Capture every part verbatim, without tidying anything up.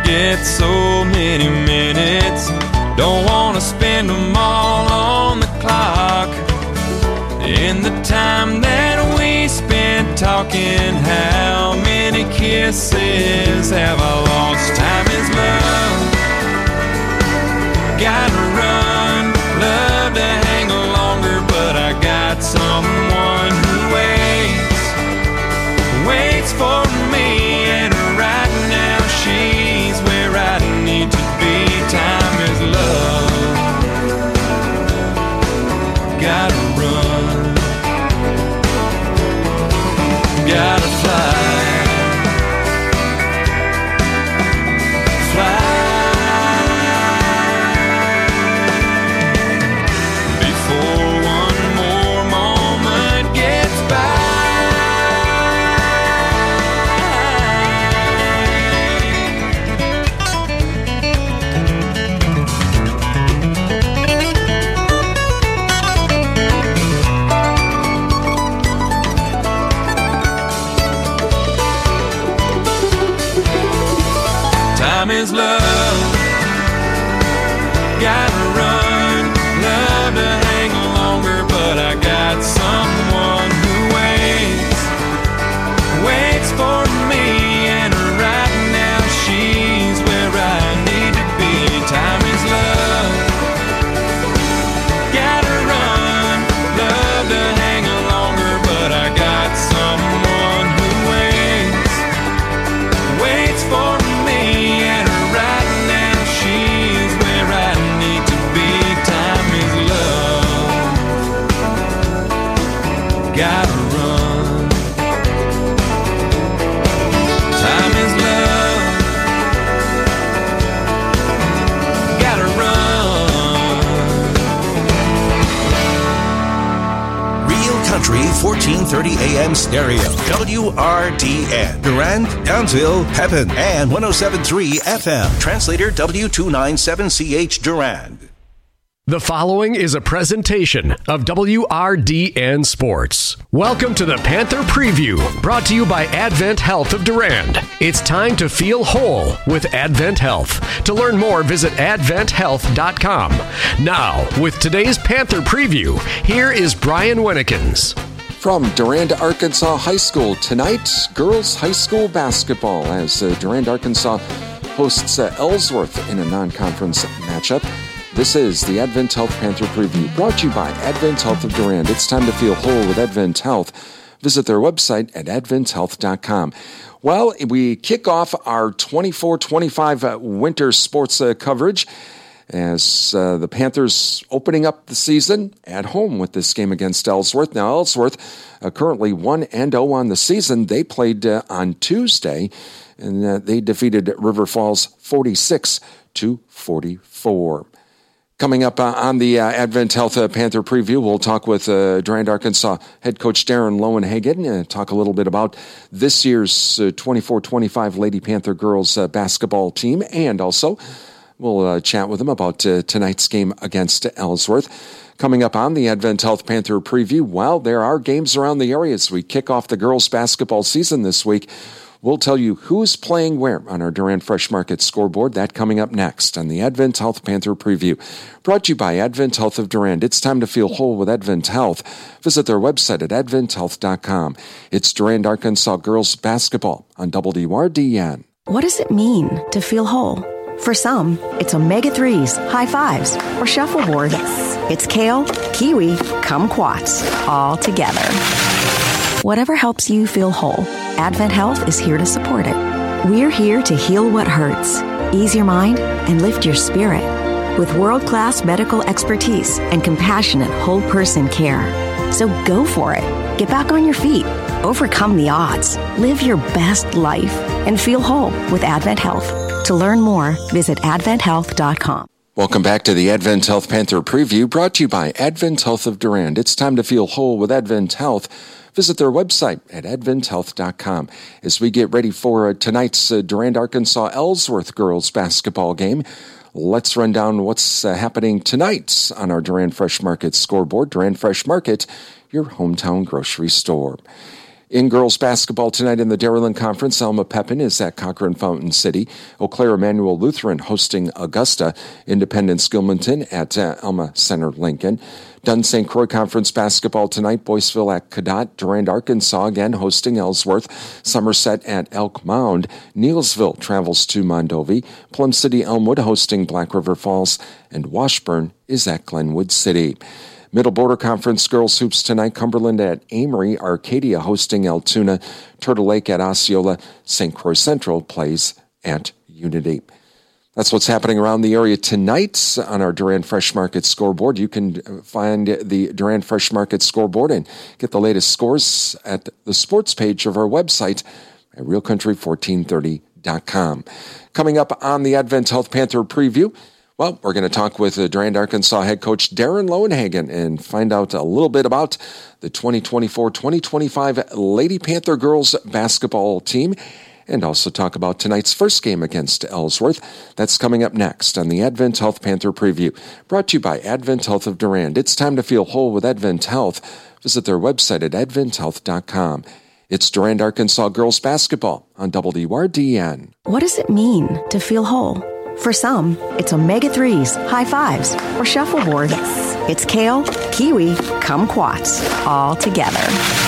get so many minutes. Don't want to spend them all on the clock. In the time that we spent talking, how many kisses have I lost? Time is love. Gotta run, love to hang longer, but I got someone who waits, waits for me, and right now she's where I need to be. Time is love. Gotta run, gotta fly, fly. Time is love. Gotta run, love to hang longer, but I got someone who waits, waits for me, and right now she's where I need to be. Time is love. Gotta run, love to hang longer, but I got someone who waits, waits for me. Gotta run. Time is love. Gotta run. Real Country fourteen thirty A M stereo. W R D N. Durand, Townsville, Pepin, and one oh seven point three F M. Translator W two ninety-seven C H Durand. The following is a presentation of W R D N Sports. Welcome to the Panther Preview, brought to you by Advent Health of Durand. It's time to feel whole with Advent Health. To learn more, visit advent health dot com. Now, with today's Panther Preview, here is Brian Winnekins. From Durand, Arkansas High School, tonight, girls high school basketball as uh, Durand, Arkansas hosts uh, Ellsworth in a non-conference matchup. This is the Advent Health Panther Preview, brought to you by Advent Health of Durand. It's time to feel whole with Advent Health. Visit their website at advent health dot com. Well, we kick off our twenty-four twenty-five uh, winter sports uh, coverage as uh, the Panthers opening up the season at home with this game against Ellsworth. Now, Ellsworth uh, currently one and oh on the season. They played uh, on Tuesday, and uh, they defeated River Falls forty-six to forty-four. Coming up uh, on the uh, Advent Health uh, Panther Preview, we'll talk with uh, Durand, Arkansas head coach Darren Lowenhagen and talk a little bit about this year's uh, twenty-four twenty-five Lady Panther girls uh, basketball team, and also we'll uh, chat with them about uh, tonight's game against Ellsworth. Coming up on the Advent Health Panther Preview, well, there are games around the area as we kick off the girls basketball season this week. We'll tell you who's playing where on our Durand Fresh Market scoreboard. That coming up next on the Advent Health Panther Preview. Brought to you by Advent Health of Durand. It's time to feel whole with Advent Health. Visit their website at advent health dot com. It's Durand, Arkansas girls basketball on W R D N. What does it mean to feel whole? For some, it's omega threes, high fives, or shuffleboard. Yes. It's kale, kiwi, kumquats, all together. Whatever helps you feel whole, Advent Health is here to support it. We're here to heal what hurts, ease your mind, and lift your spirit with world-class medical expertise and compassionate whole-person care. So go for it. Get back on your feet. Overcome the odds. Live your best life and feel whole with Advent Health. To learn more, visit advent health dot com. Welcome back to the Advent Health Panther Preview, brought to you by Advent Health of Durand. It's time to feel whole with Advent Health. Visit their website at advent health dot com. As we get ready for uh, tonight's uh, Durand, Arkansas Ellsworth girls basketball game, let's run down what's uh, happening tonight on our Durand Fresh Market scoreboard. Durand Fresh Market, your hometown grocery store. In girls basketball tonight in the Dairyland Conference, Alma Pepin is at Cochrane Fountain City. Eau Claire Emmanuel Lutheran hosting Augusta. Independence Gilmanton at uh, Alma Center Lincoln. Dunn Saint Croix Conference basketball tonight. Boyceville at Cadott. Durand, Arkansas again hosting Ellsworth. Somerset at Elk Mound. Neelsville travels to Mondovi. Plum City Elmwood hosting Black River Falls. And Washburn is at Glenwood City. Middle Border Conference girls hoops tonight. Cumberland at Amory. Arcadia hosting Altoona. Turtle Lake at Osceola. Saint Croix Central plays at Unity. That's what's happening around the area tonight on our Durand Fresh Market scoreboard. You can find the Durand Fresh Market scoreboard and get the latest scores at the sports page of our website at real country fourteen thirty dot com. Coming up on the Advent Health Panther preview, well, we're going to talk with uh, Durand, Arkansas head coach Darren Lowenhagen and find out a little bit about the twenty twenty-four twenty twenty-five Lady Panther girls basketball team and also talk about tonight's first game against Ellsworth. That's coming up next on the Advent Health Panther preview, brought to you by Advent Health of Durand. It's time to feel whole with Advent Health. Visit their website at advent health dot com. It's Durand, Arkansas girls basketball on W R D N. What does it mean to feel whole? For some, it's omega threes, high fives, or shuffleboard. It's kale, kiwi, kumquats, all together.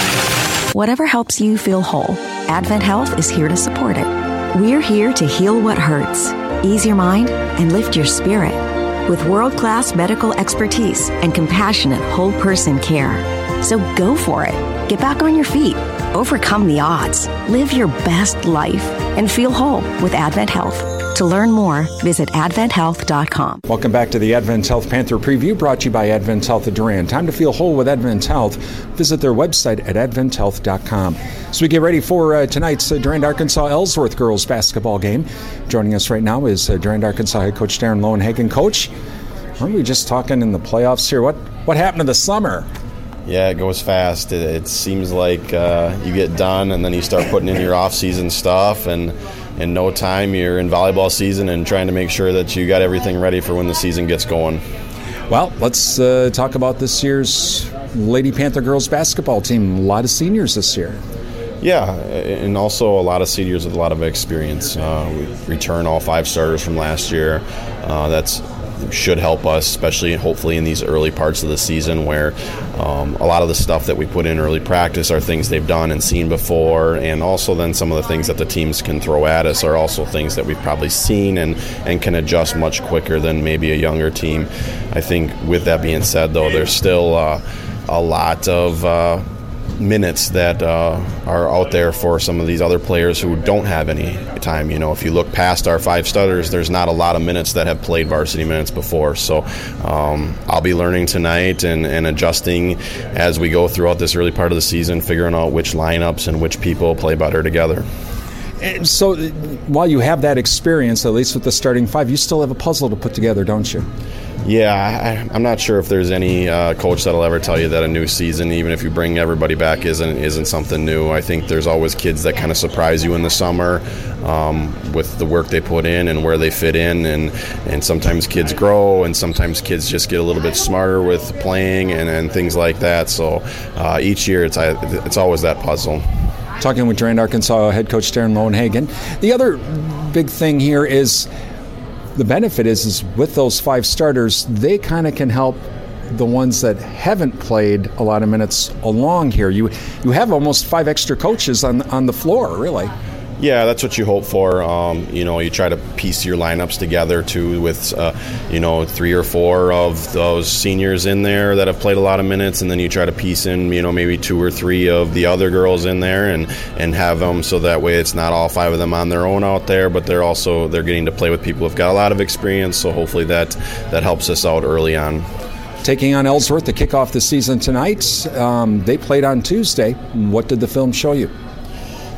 Whatever helps you feel whole, Advent Health is here to support it. We're here to heal what hurts, ease your mind, and lift your spirit with world-class medical expertise and compassionate whole-person care. So go for it. Get back on your feet. Overcome the odds. Live your best life and feel whole with Advent Health. To learn more, visit advent health dot com. Welcome back to the Advent Health Panther preview, brought to you by Advent Health of Durand. Time to feel whole with Advent Health. Visit their website at advent health dot com. So we get ready for uh, tonight's uh, Durand, Arkansas Ellsworth girls basketball game. Joining us right now is uh, Durand, Arkansas head coach Darren Lowenhagen. Coach, aren't we just talking in the playoffs here? What what happened to the summer? Yeah, it goes fast. It, it seems like uh, you get done and then you start putting in your off-season stuff, and in no time you're in volleyball season and trying to make sure that you got everything ready for when the season gets going. Well, let's uh, talk about this year's Lady Panther girls basketball team. A lot of seniors this year. Yeah, and also a lot of seniors with a lot of experience. Uh, we return all five starters from last year. Uh, that's should help us, especially hopefully in these early parts of the season where um, a lot of the stuff that we put in early practice are things they've done and seen before, and also then some of the things that the teams can throw at us are also things that we've probably seen and, and can adjust much quicker than maybe a younger team. I think with that being said, though, there's still uh, a lot of uh, minutes that uh, are out there for some of these other players who don't have any time. You know, if you look past our five starters, there's not a lot of minutes that have played varsity minutes before. So um, I'll be learning tonight and, and adjusting as we go throughout this early part of the season, figuring out which lineups and which people play better together. And so while you have that experience, at least with the starting five, you still have a puzzle to put together, don't you? Yeah, I, I'm not sure if there's any uh, coach that'll ever tell you that a new season, even if you bring everybody back, isn't isn't something new. I think there's always kids that kind of surprise you in the summer um, with the work they put in and where they fit in, and, and sometimes kids grow, and sometimes kids just get a little bit smarter with playing and, and things like that. So uh, each year, it's it's always that puzzle. Talking with Durand, Arkansas head coach Darren Lowenhagen. The other big thing here is the benefit is, is with those five starters, they kind of can help the ones that haven't played a lot of minutes along here. You you have almost five extra coaches on on the floor, really. Yeah, that's what you hope for. Um, you know, you try to piece your lineups together too with, uh, you know, three or four of those seniors in there that have played a lot of minutes, and then you try to piece in, you know, maybe two or three of the other girls in there, and, and have them so that way it's not all five of them on their own out there, but they're also they're getting to play with people who've got a lot of experience. So hopefully that that helps us out early on. Taking on Ellsworth to kick off the season tonight. Um, they played on Tuesday. What did the film show you?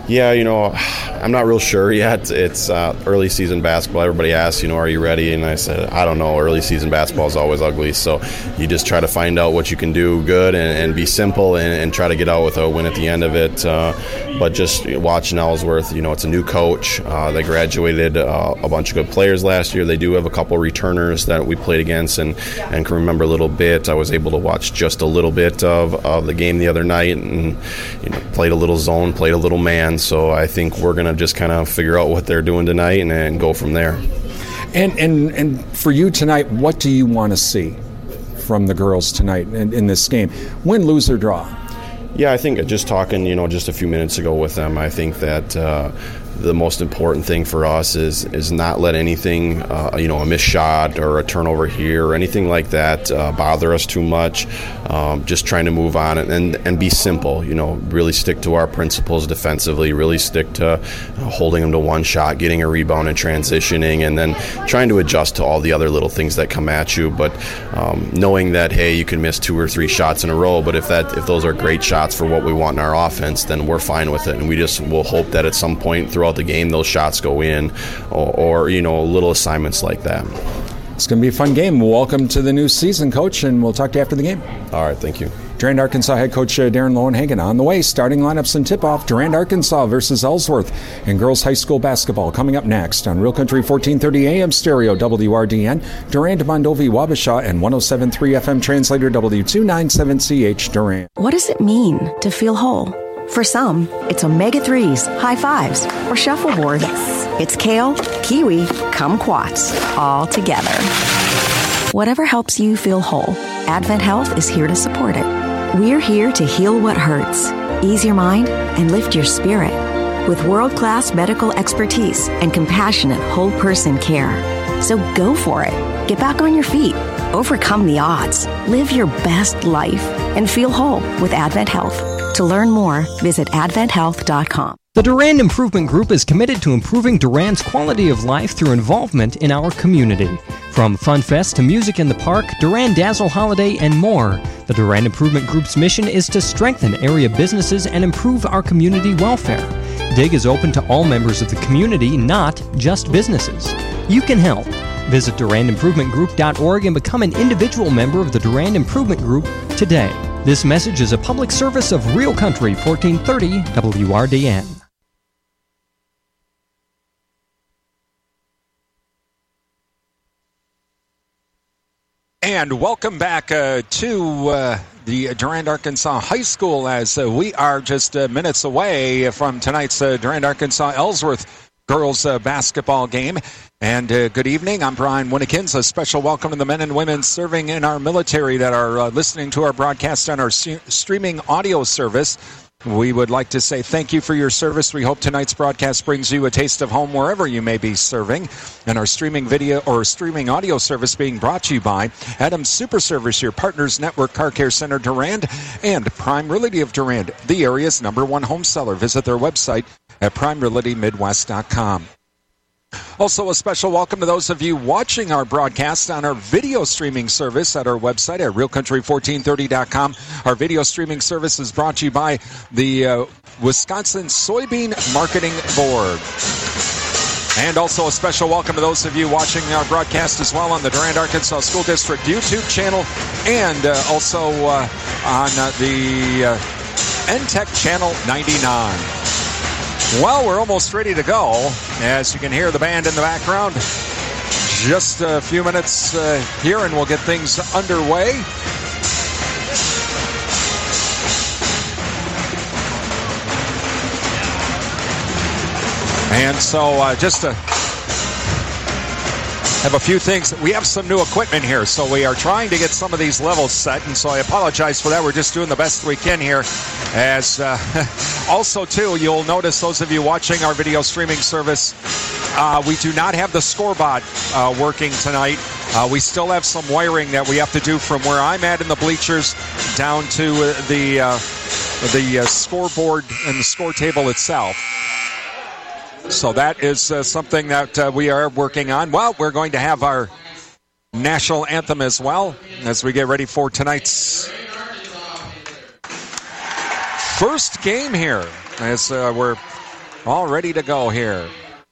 Yeah, you know, I'm not real sure yet. It's uh, early season basketball. Everybody asks, you know, are you ready? And I said, I don't know. Early season basketball is always ugly. So you just try to find out what you can do good and, and be simple and, and try to get out with a win at the end of it. Uh, but just watching Ellsworth, you know, it's a new coach. Uh, they graduated uh, a bunch of good players last year. They do have a couple returners that we played against and, and can remember a little bit. I was able to watch just a little bit of, of the game the other night and, you know, played a little zone, played a little man. So I think we're going to just kind of figure out what they're doing tonight and, and go from there. And, and and for you tonight, what do you want to see from the girls tonight in, in this game? Win, lose, or draw? Yeah, I think just talking, you know, just a few minutes ago with them, I think that uh, the most important thing for us is is not let anything, uh, you know, a missed shot or a turnover here or anything like that uh, bother us too much. Um, just trying to move on and, and, and be simple, you know, really stick to our principles defensively, really stick to uh, holding them to one shot, getting a rebound and transitioning, and then trying to adjust to all the other little things that come at you. But um, knowing that, hey, you can miss two or three shots in a row, but if that if those are great shots for what we want in our offense, then we're fine with it. And we just will hope that at some point throughout the game those shots go in or, or you know, little assignments like that. It's going to be a fun game. Welcome to the new season, Coach, and we'll talk to you after the game. All right, thank you. Durand, Arkansas head coach uh, Darren Lowenhagen on the way. Starting lineups and tip-off, Durand, Arkansas versus Ellsworth in girls high school basketball. Coming up next on Real Country fourteen thirty A M stereo W R D N, Durand, Mondovi, Wabasha, and one oh seven point three F M translator W two ninety-seven C H Durand. What does it mean to feel whole? For some, it's omega threes, high fives, or shuffleboard. Yes. It's kale, kiwi, kumquats, all together. Whatever helps you feel whole, Advent Health is here to support it. We're here to heal what hurts, ease your mind, and lift your spirit with world-class medical expertise and compassionate whole-person care. So go for it. Get back on your feet. Overcome the odds. Live your best life and feel whole with Advent Health. To learn more, visit advent health dot com. The Durand Improvement Group is committed to improving Durand's quality of life through involvement in our community. From Fun Fest to music in the park, Durand Dazzle Holiday, and more, the Durand Improvement Group's mission is to strengthen area businesses and improve our community welfare. D I G is open to all members of the community, not just businesses. You can help. Visit durand improvement group dot org and become an individual member of the Durand Improvement Group today. This message is a public service of Real Country fourteen thirty W R D N. And welcome back uh, to uh, the Durand, Arkansas High School as uh, we are just uh, minutes away from tonight's uh, Durand, Arkansas Ellsworth girls uh, basketball game. And uh, good evening. I'm Brian Winnikins. A special welcome to the men and women serving in our military that are uh, listening to our broadcast on our st- streaming audio service. We would like to say thank you for your service. We hope tonight's broadcast brings you a taste of home wherever you may be serving. And our streaming video or streaming audio service being brought to you by Adams Super Service, your Partners Network Car Care Center Durand, and Prime Realty of Durand, the area's number one home seller. Visit their website at prime realty midwest dot com. Also, a special welcome to those of you watching our broadcast on our video streaming service at our website at real country fourteen thirty dot com. Our video streaming service is brought to you by the uh, Wisconsin Soybean Marketing Board. And also a special welcome to those of you watching our broadcast as well on the Durand, Arkansas School District YouTube channel and uh, also uh, on uh, the uh, N Tech Channel ninety-nine. Well, we're almost ready to go. As you can hear the band in the background. Just a few minutes uh, here and we'll get things underway. And so uh, just to have a few things. We have some new equipment here, so we are trying to get some of these levels set, and so I apologize for that. We're just doing the best we can here. As uh, also, too, you'll notice, those of you watching our video streaming service, uh, we do not have the scoreboard uh, working tonight. Uh, we still have some wiring that we have to do from where I'm at in the bleachers down to uh, the, uh, the uh, scoreboard and the score table itself. So that is uh, something that uh, we are working on. Well, we're going to have our national anthem as well as we get ready for tonight's first game here. As uh, we're all ready to go here.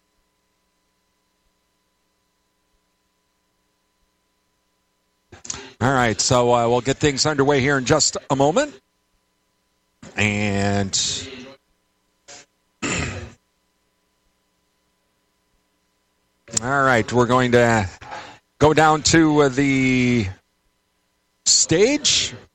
All right, so uh, we'll get things underway here in just a moment. And all right, we're going to go down to uh, the stage.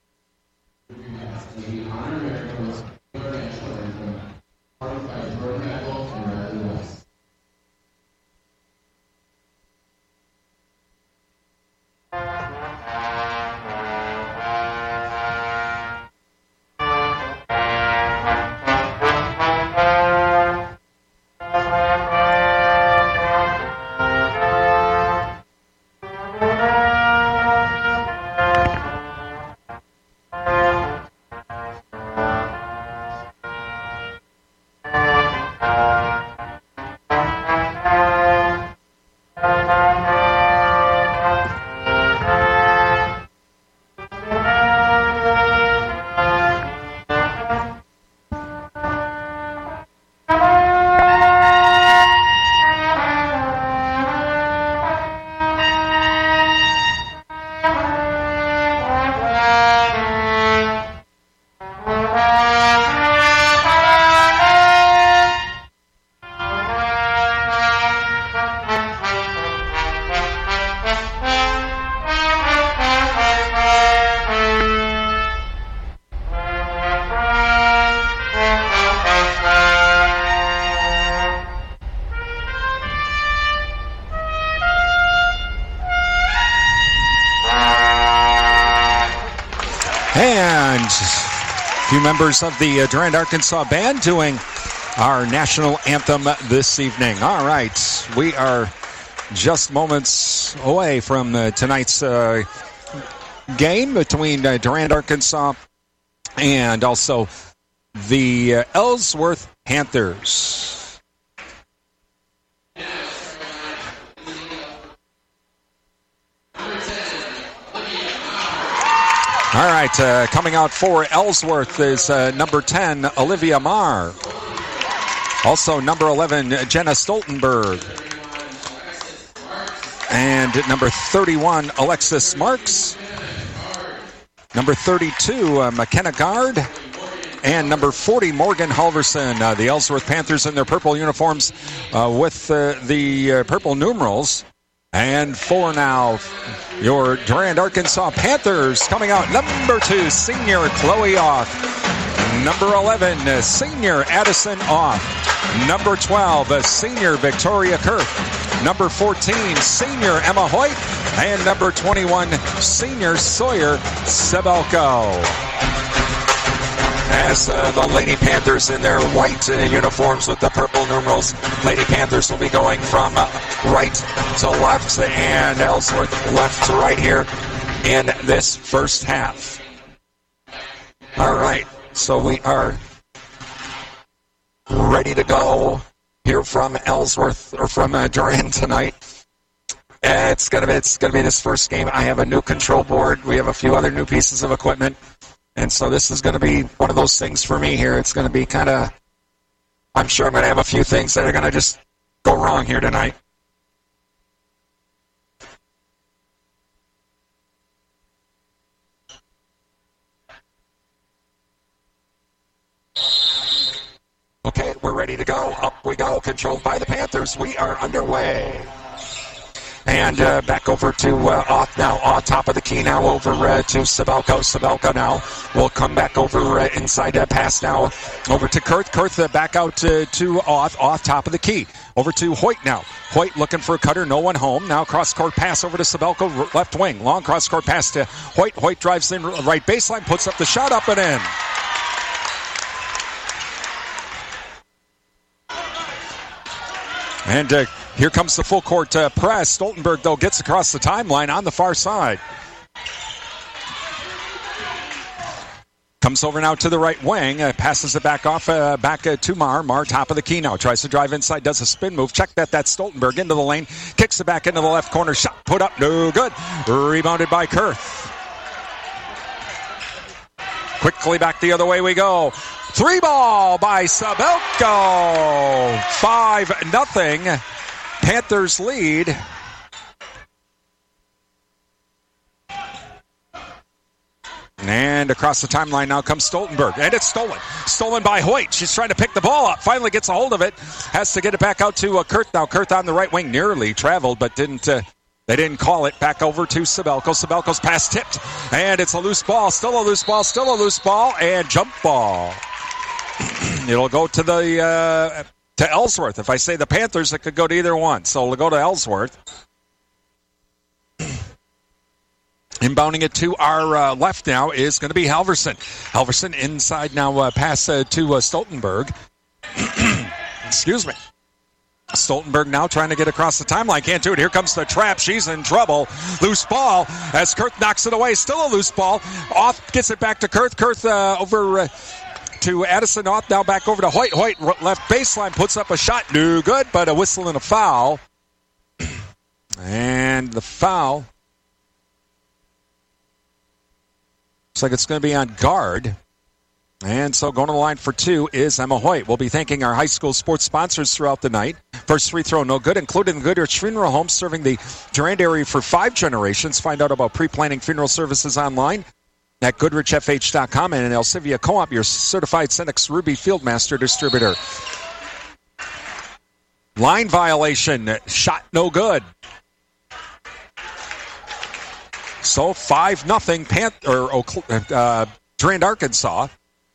Few members of the uh, Durand, Arkansas band doing our national anthem this evening. All right, we are just moments away from uh, tonight's uh, game between uh, Durand, Arkansas and also the uh, Ellsworth Panthers. All right, uh, coming out for Ellsworth is uh, number ten, Olivia Marr. Also number eleven, Jenna Stoltenberg. And number thirty-one, Alexis Marks. Number thirty-two, uh, McKenna Gard. And number forty, Morgan Halverson. Uh, the Ellsworth Panthers in their purple uniforms uh, with uh, the uh, purple numerals. And for now, your Durand, Arkansas Panthers coming out. Number two, senior Chloe Off. Number eleven, senior Addison Off. Number twelve, senior Victoria Kurth. Number fourteen, senior Emma Hoyt. And number twenty-one, senior Sawyer Sebelko. As uh, the Lady Panthers in their white uh, uniforms with the purple numerals, Lady Panthers will be going from uh, right to left and Ellsworth left to right here in this first half. All right, so we are ready to go here from Ellsworth or from uh, Durand tonight. Uh, it's gonna be it's gonna be this first game. I have a new control board. We have a few other new pieces of equipment. And so this is going to be one of those things for me here. It's going to be kind of, I'm sure I'm going to have a few things that are going to just go wrong here tonight. Okay, we're ready to go. Up we go. Controlled by the Panthers. We are underway. And uh, back over to uh, Oth now. Oth top of the key now over uh, to Sebelko. Sebelko now will come back over uh, inside uh, pass now. Over to Kurth. Kurth uh, back out uh, to Oth. Oth top of the key. Over to Hoyt now. Hoyt looking for a cutter. No one home. Now cross court pass over to Sebelko. Left wing. Long cross court pass to Hoyt. Hoyt drives in right baseline. Puts up the shot up and in. And uh, here comes the full court uh, press. Stoltenberg, though, gets across the timeline on the far side. Comes over now to the right wing. Uh, passes it back off, uh, back uh, to Marr. Marr, top of the key now. Tries to drive inside, does a spin move. Check that, that's Stoltenberg into the lane. Kicks it back into the left corner. Shot put up, no good. Rebounded by Kurth. Quickly back the other way we go. Three ball by Sabelko. Five nothing. Panthers lead. And across the timeline now comes Stoltenberg. And it's stolen. Stolen by Hoyt. She's trying to pick the ball up. Finally gets a hold of it. Has to get it back out to uh, Kurth. Now Kurth on the right wing nearly traveled, but didn't. Uh, they didn't call it. Back over to Sabelko. Sabelko's pass tipped. And it's a loose ball. Still a loose ball. Still a loose ball. And jump ball. It'll go to the uh, to Ellsworth. If I say the Panthers, it could go to either one. So it'll go to Ellsworth. Inbounding it to our uh, left now is going to be Halverson. Halverson inside now, uh, pass uh, to uh, Stoltenberg. Excuse me. Stoltenberg now trying to get across the timeline. Can't do it. Here comes the trap. She's in trouble. Loose ball as Kurth knocks it away. Still a loose ball. Off gets it back to Kurth. Kurth uh, over uh, to Addison. Off now back over to Hoyt. Hoyt left baseline puts up a shot. No good, but a whistle and a foul. And the foul. Looks like it's going to be on guard. And so going to the line for two is Emma Hoyt. We'll be thanking our high school sports sponsors throughout the night. First free throw, no good, including the Goodrich Funeral Home, serving the Durand area for five generations. Find out about pre-planning funeral services online at goodrich f h dot com and in Elsivia Co-op, your certified Cenex Ruby Fieldmaster distributor. Line violation, shot no good. So five nothing Panth- or uh, Durand, Arkansas.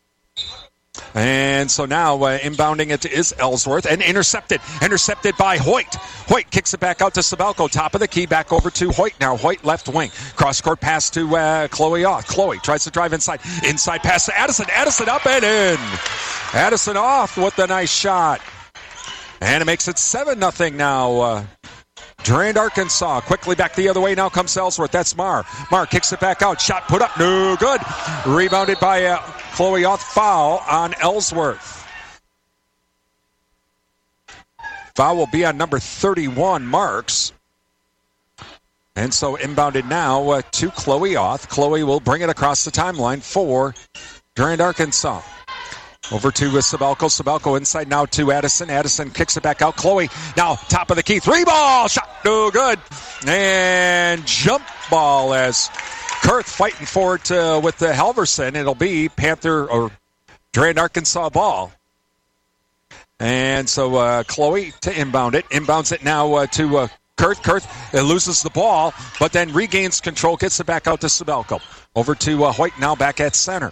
And so now uh, inbounding it is Ellsworth and intercepted. Intercepted by Hoyt. Hoyt kicks it back out to Sabelko. Top of the key, back over to Hoyt now. Hoyt left wing. Cross-court pass to uh, Chloe Off. Chloe tries to drive inside. Inside pass to Addison. Addison up and in. Addison off with a nice shot. And it makes it seven nothing now. Uh, Durand, Arkansas. Quickly back the other way. Now comes Ellsworth. That's Marr. Marr kicks it back out. Shot put up. No good. Rebounded by uh, Chloe Oth. Foul on Ellsworth. Foul will be on number thirty-one, Marks. And so inbounded now uh, to Chloe Oth. Chloe will bring it across the timeline for Durand, Arkansas. Over to uh, Sabelko. Sabelko inside now to Addison. Addison kicks it back out. Chloe now top of the key. Three ball. Shot no good. And jump ball as Kurth fighting for it uh, with the Halverson. It'll be Panther or Durand, Arkansas ball. And so uh, Chloe to inbound it. Inbounds it now uh, to uh, Kurth. Kurth uh, loses the ball, but then regains control. Gets it back out to Sabelko. Over to uh, Hoyt now back at center.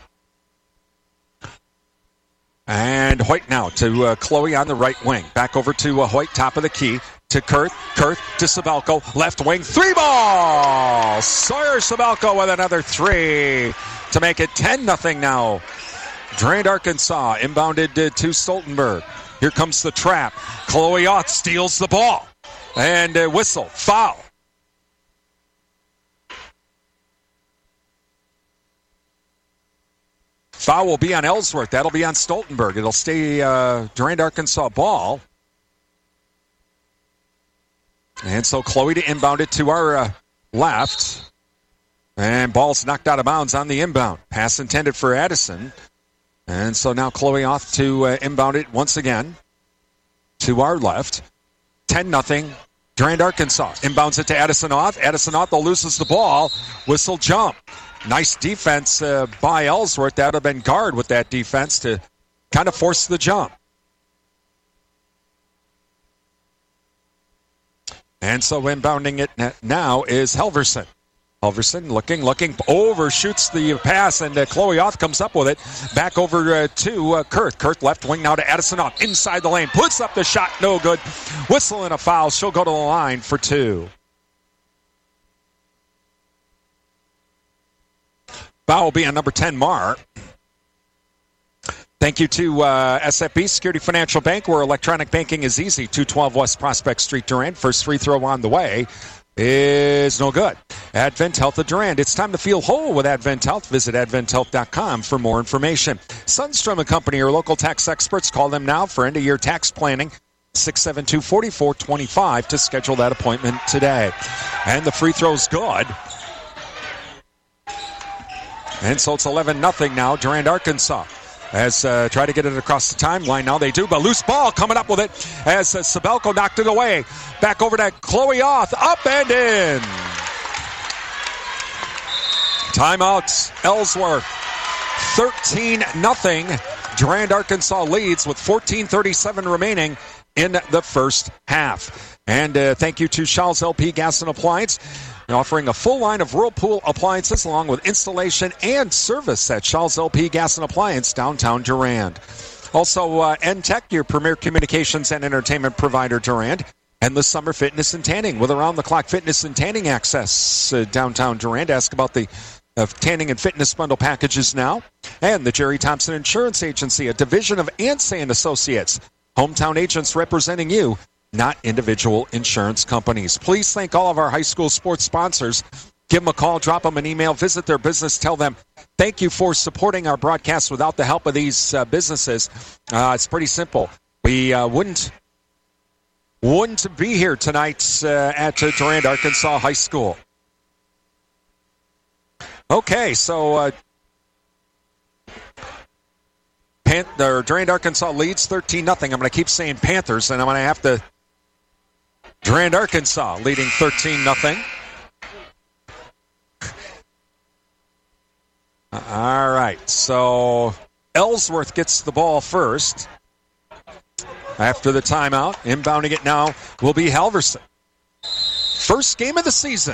And Hoyt now to uh, Chloe on the right wing. Back over to uh, Hoyt, top of the key. To Kurth. Kurth to Sabelko. Left wing. Three ball! Sawyer Sabelko with another three to make it ten nothing now. Durand, Arkansas. Inbounded uh, to Stoltenberg. Here comes the trap. Chloe Oth steals the ball. And uh, whistle. Foul. Foul will be on Ellsworth. That'll be on Stoltenberg. It'll stay uh, Durand, Arkansas ball. And so Chloe to inbound it to our uh, left. And ball's knocked out of bounds on the inbound. Pass intended for Addison. And so now Chloe off to uh, inbound it once again to our left. ten nothing. Durand, Arkansas. Inbounds it to Addison Oth. Addison Oth loses the ball. Whistle jump. Nice defense uh, by Ellsworth. That would have been guard with that defense to kind of force the jump. And so inbounding it now is Halverson. Halverson looking, looking, overshoots the pass, and uh, Chloe Oth comes up with it. Back over uh, to uh, Kurth. Kurth left wing now to Addison Oth. Inside the lane, puts up the shot, no good. Whistle and a foul. She'll go to the line for two. Foul will be on number ten, Marr. Thank you to uh, S F B Security Financial Bank, where electronic banking is easy. two twelve West Prospect Street, Durand. First free throw on the way is no good. Advent Health of Durand. It's time to feel whole with Advent Health. Visit advent health dot com for more information. Sundstrom and Company are local tax experts. Call them now for end-of-year tax planning. six seven two, four four two five to schedule that appointment today. And the free throw's good. And so it's eleven nothing now, Durand, Arkansas. as uh, try to get it across the timeline. Now they do, but loose ball coming up with it as uh, Sabelko knocked it away. Back over to Chloe Oth, up and in. Timeout, Ellsworth. thirteen nothing. Durand, Arkansas leads with fourteen thirty-seven remaining in the first half. And uh, thank you to Shaw's L P Gas and Appliance, offering a full line of Whirlpool appliances along with installation and service at Shaw's L P Gas and Appliance, downtown Durand. Also, uh, N-Tech, your premier communications and entertainment provider, Durand. Endless Summer Fitness and Tanning with around-the-clock fitness and tanning access, uh, downtown Durand. Ask about the uh, tanning and fitness bundle packages now. And the Jerry Thompson Insurance Agency, a division of Ansay and Associates. Hometown agents representing you, not individual insurance companies. Please thank all of our high school sports sponsors. Give them a call, drop them an email, visit their business, tell them thank you for supporting our broadcast. Without the help of these uh, businesses, uh, it's pretty simple. We uh, wouldn't wouldn't be here tonight uh, at uh, Durand, Arkansas High School. Okay, so uh, Pan- or Durand, Arkansas leads thirteen nothing. I'm going to keep saying Panthers, and I'm going to have to Durand, Arkansas leading thirteen nothing. All right, so Ellsworth gets the ball first after the timeout. Inbounding it now will be Halverson. First game of the season.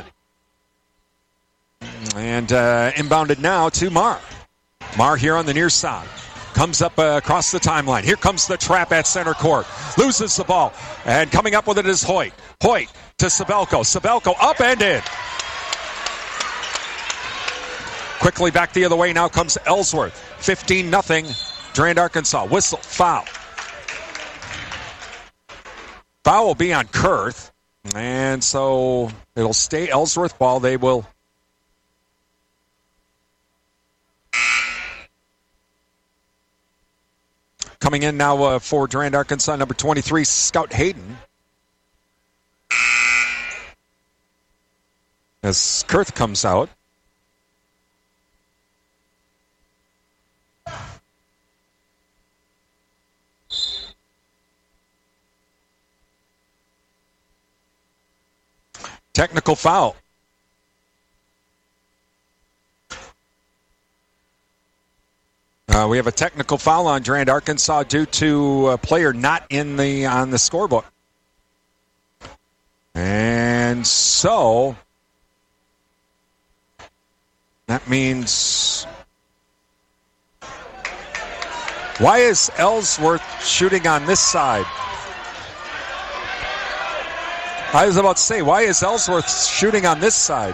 And uh, inbounded now to Marr. Marr here on the near side. Comes up uh, across the timeline. Here comes the trap at center court. Loses the ball. And coming up with it is Hoyt. Hoyt to Sabelko. Sabelko up and in. Quickly back the other way. Now comes Ellsworth. fifteen nothing. Durand, Arkansas. Whistle. Foul. Foul will be on Kurth. And so it'll stay Ellsworth ball. They will... Coming in now uh, for Durand, Arkansas, number twenty-three, Scout Hayden. As Kurth comes out. Technical foul. Uh, we have a technical foul on Durand, Arkansas due to a player not in the on the scorebook. And so that means, why is Ellsworth shooting on this side? I was about to say, why is Ellsworth shooting on this side?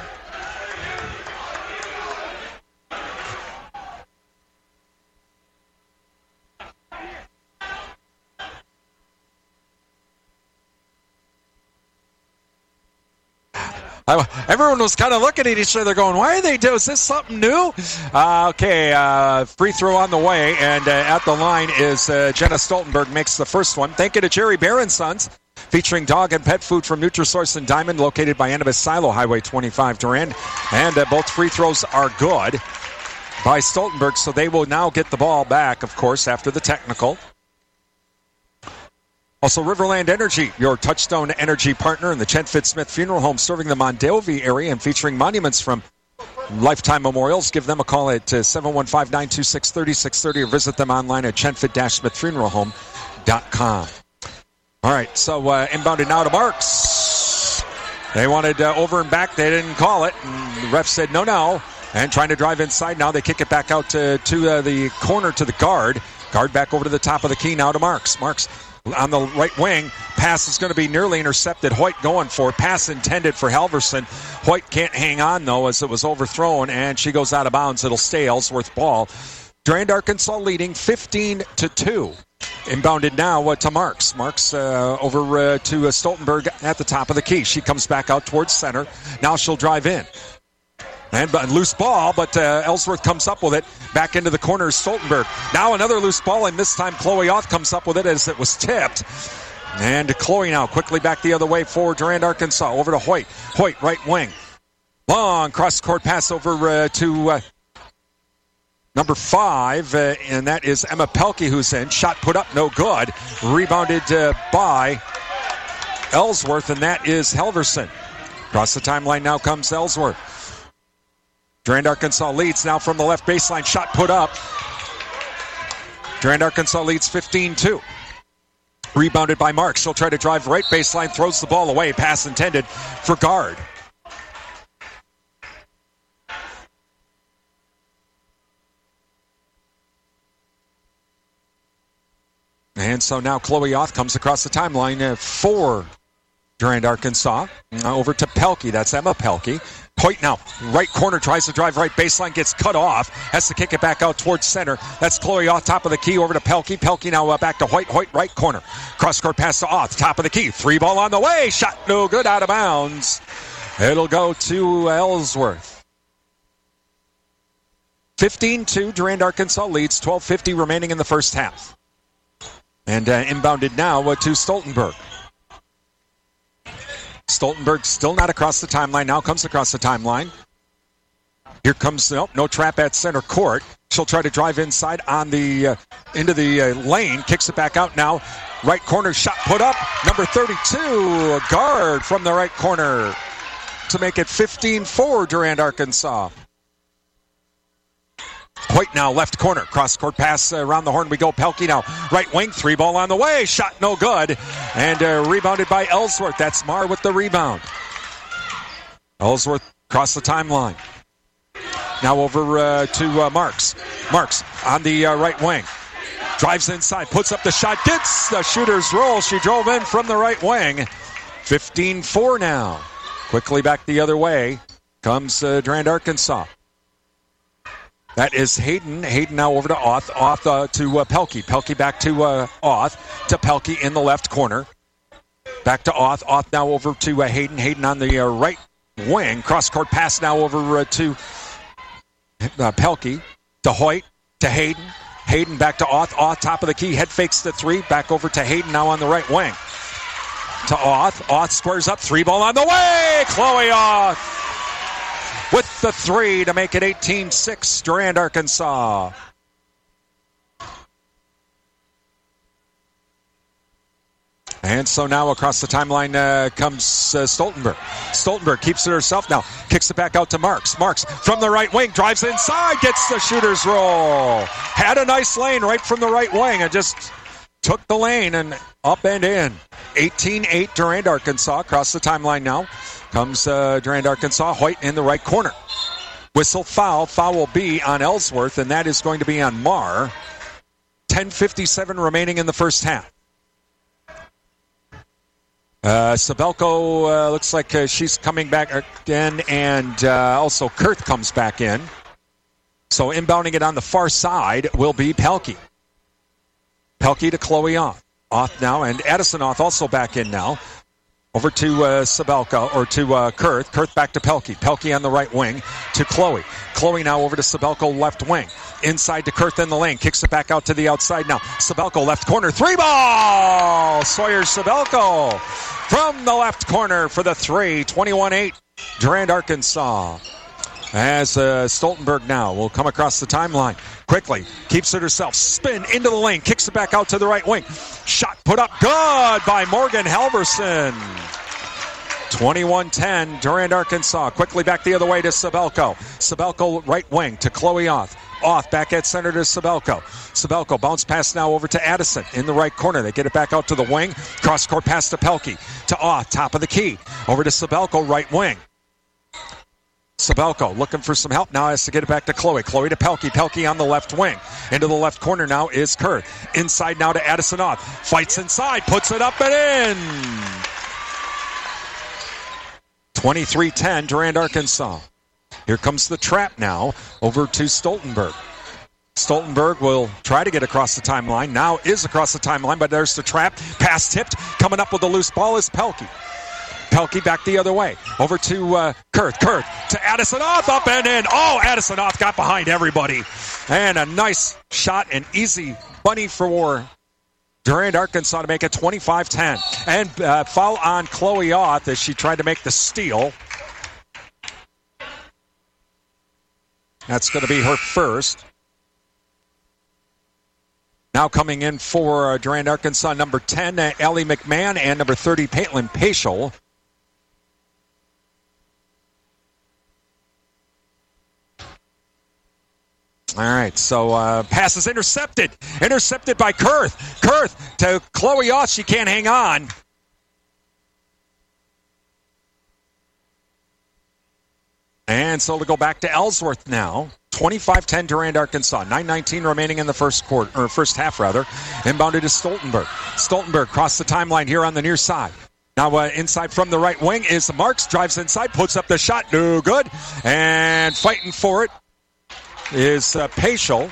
I, everyone was kind of looking at each other going, why are they doing, is this something new? Uh, okay, uh, free throw on the way, and uh, at the line is uh, Jenna Stoltenberg makes the first one. Thank you to Jerry Bear and Sons, featuring dog and pet food from Nutrisource and Diamond, located by Annabis Silo, Highway twenty-five, Durand. And uh, both free throws are good by Stoltenberg, so they will now get the ball back, of course, after the technical. Also, Riverland Energy, your touchstone energy partner in the Chenfit Smith Funeral Home, serving the Mondelvie area and featuring monuments from Lifetime Memorials. Give them a call at uh, seven one five, nine two six, three six three zero or visit them online at chenfit smith funeral home dot com. All right, so uh, inbounded now to Marks. They wanted uh, over and back. They didn't call it. And the ref said no, no. And trying to drive inside now. They kick it back out to, to uh, the corner to the guard. Guard back over to the top of the key now to Marks. Marks on the right wing. Pass is going to be nearly intercepted. Hoyt going for it. Pass intended for Halverson. Hoyt can't hang on, though, as it was overthrown, and she goes out of bounds. It'll stay Ellsworth ball. Durand, Arkansas leading fifteen to two. Inbounded now uh, to Marks. Marks uh, over uh, to uh, Stoltenberg at the top of the key. She comes back out towards center. Now she'll drive in. And but loose ball, but uh, Ellsworth comes up with it. Back into the corner is Stoltenberg. Now another loose ball, and this time Chloe Oth comes up with it as it was tipped. And Chloe now quickly back the other way for Durand, Arkansas. Over to Hoyt. Hoyt, right wing. Long cross-court pass over uh, to uh, number five, uh, and that is Emma Pelkey, who's in. Shot put up, no good. Rebounded uh, by Ellsworth, and that is Halverson. Across the timeline now comes Ellsworth. Durand Arkansas leads now from the left baseline. Shot put up. Durand Arkansas leads fifteen two. Rebounded by Marks. She'll try to drive right baseline, throws the ball away. Pass intended for Guard. And so now Chloe Oth comes across the timeline uh, for Durand Arkansas. Uh, over to Pelkey. That's Emma Pelkey. Hoyt now, right corner, tries to drive right baseline, gets cut off, has to kick it back out towards center. That's Chloe Oth, top of the key, over to Pelkey. Pelkey now uh, back to Hoyt. Hoyt, right corner. Cross-court pass to Oth, top of the key. Three ball on the way. Shot no good, out of bounds. It'll go to Ellsworth. fifteen two, Durand Arkansas leads, twelve fifty remaining in the first half. And uh, inbounded now uh, to Stoltenberg. Stoltenberg still not across the timeline. Now comes across the timeline. Here comes, nope, no trap at center court. She'll try to drive inside on the, uh, into the uh, lane. Kicks it back out now. Right corner shot put up. Number thirty-two, a Guard from the right corner to make it fifteen four, Durand Arkansas. Hoyt now, left corner. Cross-court pass uh, around the horn we go. Pelkey now, right wing. Three ball on the way. Shot no good. And uh, rebounded by Ellsworth. That's Marr with the rebound. Ellsworth across the timeline. Now over uh, to uh, Marks. Marks on the uh, right wing. Drives inside. Puts up the shot. Gets the shooter's roll. She drove in from the right wing. fifteen four now. Quickly back the other way comes uh, Durand Arkansas. That is Hayden. Hayden now over to Oth. Oth uh, to uh, Pelkey. Pelkey back to uh, Oth. To Pelkey in the left corner. Back to Oth. Oth now over to uh, Hayden. Hayden on the uh, right wing. Cross-court pass now over uh, to uh, Pelkey. To Hoyt. To Hayden. Hayden back to Oth. Oth top of the key. Head fakes the three. Back over to Hayden now on the right wing. To Oth. Oth squares up. Three ball on the way. Chloe Oth with the three to make it eighteen six, Durand Arkansas. And so now across the timeline uh, comes uh, Stoltenberg. Stoltenberg keeps it herself now. Kicks it back out to Marks. Marks from the right wing. Drives inside. Gets the shooter's roll. Had a nice lane right from the right wing and just took the lane and up and in. eighteen eight, Durand Arkansas. Across the timeline now comes uh, Durand Arkansas. Hoyt in the right corner. Whistle foul. Foul will be on Ellsworth, and that is going to be on Marr. ten fifty-seven remaining in the first half. Uh, Sabelko uh, looks like uh, she's coming back again, and uh, also Kurth comes back in. So inbounding it on the far side will be Pelkey. Pelkey to Chloe Oth. Oth now, and Addison Oth also back in now. Over to uh, Sabelko, or to uh, Kurth. Kurth back to Pelkey. Pelkey on the right wing to Chloe. Chloe now over to Sabelko, left wing. Inside to Kurth in the lane. Kicks it back out to the outside now. Sabelko, left corner. Three ball! Sawyer Sabelko from the left corner for the three. twenty-one eight, Durand Arkansas. As uh, Stoltenberg now will come across the timeline. Quickly, keeps it herself. Spin into the lane. Kicks it back out to the right wing. Shot put up good by Morgan Halverson. twenty-one ten, Durand Arkansas. Quickly back the other way to Sabelko. Sabelko right wing to Chloe Oth. Oth back at center to Sabelko. Sabelko bounce pass now over to Addison in the right corner. They get it back out to the wing. Cross court pass to Pelkey. To Oth, top of the key. Over to Sabelko, right wing. Sabelko looking for some help now, has to get it back to Chloe. Chloe to Pelkey. Pelkey on the left wing. Into the left corner now is Kurth. Inside now to Addison Oth. Fights inside, puts it up and in. twenty-three ten, Durand Arkansas. Here comes the trap now over to Stoltenberg. Stoltenberg will try to get across the timeline. Now is across the timeline, but there's the trap. Pass tipped. Coming up with the loose ball is Pelkey. Pelkey back the other way. Over to uh, Kurth. Kurth to Addison Oth. Up and in. Oh, Addison Oth got behind everybody. And a nice shot, an easy bunny for Durand Arkansas to make it twenty-five ten. And uh, foul on Chloe Oth as she tried to make the steal. That's going to be her first. Now coming in for uh, Durand, Arkansas, number ten, uh, Allie McMahon, and number thirty, Paitlin Paschal. All right, so uh, pass is intercepted. Intercepted by Kurth. Kurth to Chloe Oss. She can't hang on. And so to go back to Ellsworth now. twenty-five ten Durand, Arkansas. nine nineteen remaining in the first quarter, or first half rather. Inbounded to Stoltenberg. Stoltenberg crossed the timeline here on the near side. Now uh, inside from the right wing is Marks. Drives inside, puts up the shot. No good. And fighting for it is uh, Paschal.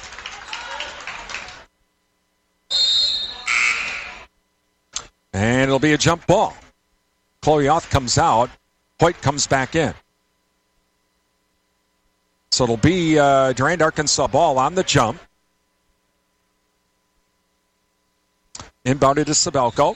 And it'll be a jump ball. Chloe Oth comes out. Hoyt comes back in. So it'll be uh, Durand, Arkansas ball on the jump. Inbounded to Sabelko.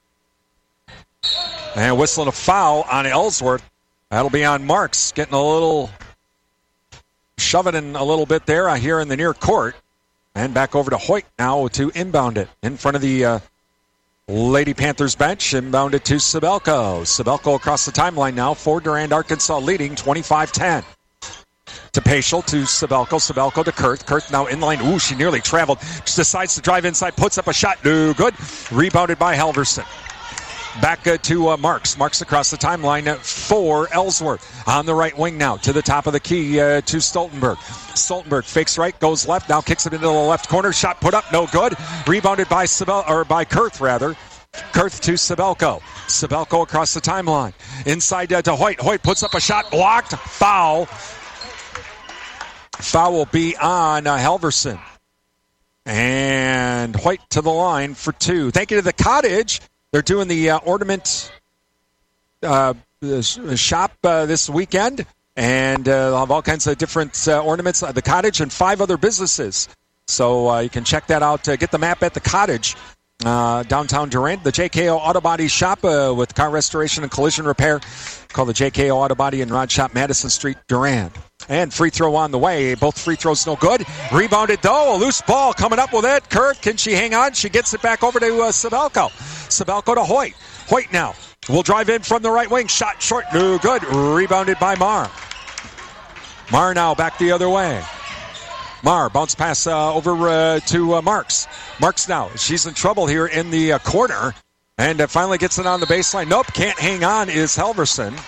And whistling a foul on Ellsworth. That'll be on Marks. Getting a little, shoving in a little bit there here in the near court. And back over to Hoyt now to inbound it. In front of the uh, Lady Panthers bench. Inbound it to Sabelko. Sabelko across the timeline now for Durand, Arkansas, leading twenty-five ten. To Paschal, to Sabelko, Sabelko to Kurth. Kurth now in the lane. Ooh, she nearly traveled. She decides to drive inside, puts up a shot. No good. Rebounded by Halverson. Back uh, to uh, Marks. Marks across the timeline for Ellsworth. On the right wing now, to the top of the key uh, to Stoltenberg. Stoltenberg fakes right, goes left, now kicks it into the left corner. Shot put up, no good. Rebounded by Sabel, or by Kurth rather. Kurth to Sabelko. Sabelko across the timeline. Inside uh, to Hoyt. Hoyt puts up a shot, blocked. Foul. Foul will be on uh, Halverson. And Hoyt to the line for two. Thank you to the Cottage. They're doing the uh, ornament uh, shop uh, this weekend. And uh, they'll have all kinds of different uh, ornaments. Uh, the Cottage and five other businesses. So uh, you can check that out. Uh, get the map at the Cottage. Uh, downtown Durand. The J K O Auto Body Shop uh, with car restoration and collision repair. Call the J K O Auto Body and Rod Shop, Madison Street, Durand. And free throw on the way. Both free throws no good. Rebounded though. A loose ball coming up with it. Kurth, can she hang on? She gets it back over to uh, Sabelko. Sabelko to Hoyt. Hoyt now will drive in from the right wing. Shot short. No good. Rebounded by Marr. Marr now back the other way. Marr bounce pass uh, over uh, to uh, Marks. Marks now. She's in trouble here in the uh, corner. And uh, finally gets it on the baseline. Nope, can't hang on is Halverson.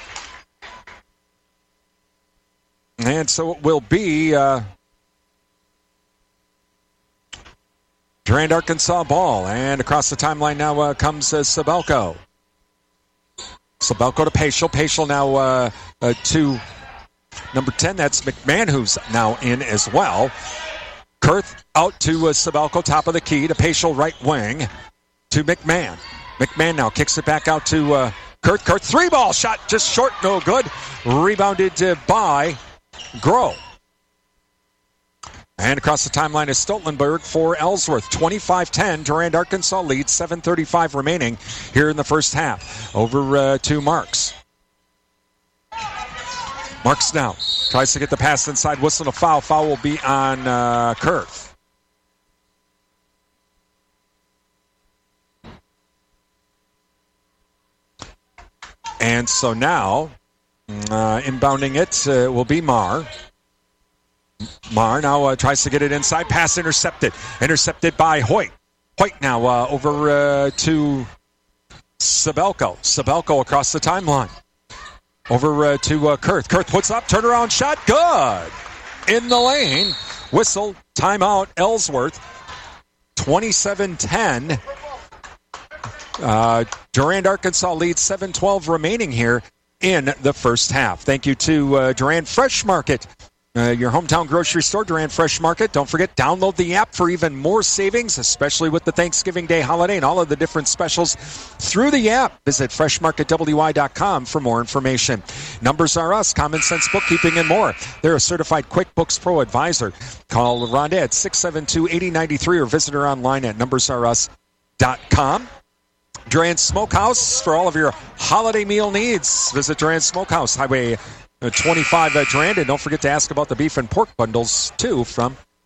And so it will be uh, Durand, Arkansas ball. And across the timeline now uh, comes uh, Sabelko. Sabelko to Paschal. Paschal now uh, uh, to number ten. That's McMahon, who's now in as well. Kurth out to uh, Sabelko, top of the key to Paschal, right wing to McMahon. McMahon now kicks it back out to uh, Kurth. Kurth, three ball shot, just short, no good. Rebounded uh, by Groh. And across the timeline is Stoltenberg for Ellsworth. twenty-five ten. Durand, Arkansas leads. seven thirty-five remaining here in the first half. Over uh, to Marks. Marks now tries to get the pass inside. Whistle a foul. Foul will be on uh, Kurth. And so now, uh, inbounding it uh, will be Marr. Marr now uh, tries to get it inside. Pass intercepted. Intercepted by Hoyt. Hoyt now uh, over uh, to Sabelko. Sabelko across the timeline. Over uh, to uh, Kurth. Kurth puts up. Turnaround shot. Good. In the lane. Whistle. Timeout. Ellsworth. twenty-seven ten. Uh, Durand, Arkansas leads. seven twelve remaining here in the first half. Thank you to uh, Durand Fresh Market. Uh, your hometown grocery store, Durand Fresh Market. Don't forget, download the app for even more savings, especially with the Thanksgiving Day holiday and all of the different specials through the app. Visit fresh market w i dot com for more information. Numbers Are Us, Common Sense Bookkeeping, and more. They're a certified QuickBooks Pro advisor. Call Rhonda at six seven two, eight zero nine three or visit her online at numbers are us dot com. Durand Smokehouse for all of your holiday meal needs. Visit Durand Smokehouse, Highway twenty-five uh, Durand. And don't forget to ask about the beef and pork bundles, too, from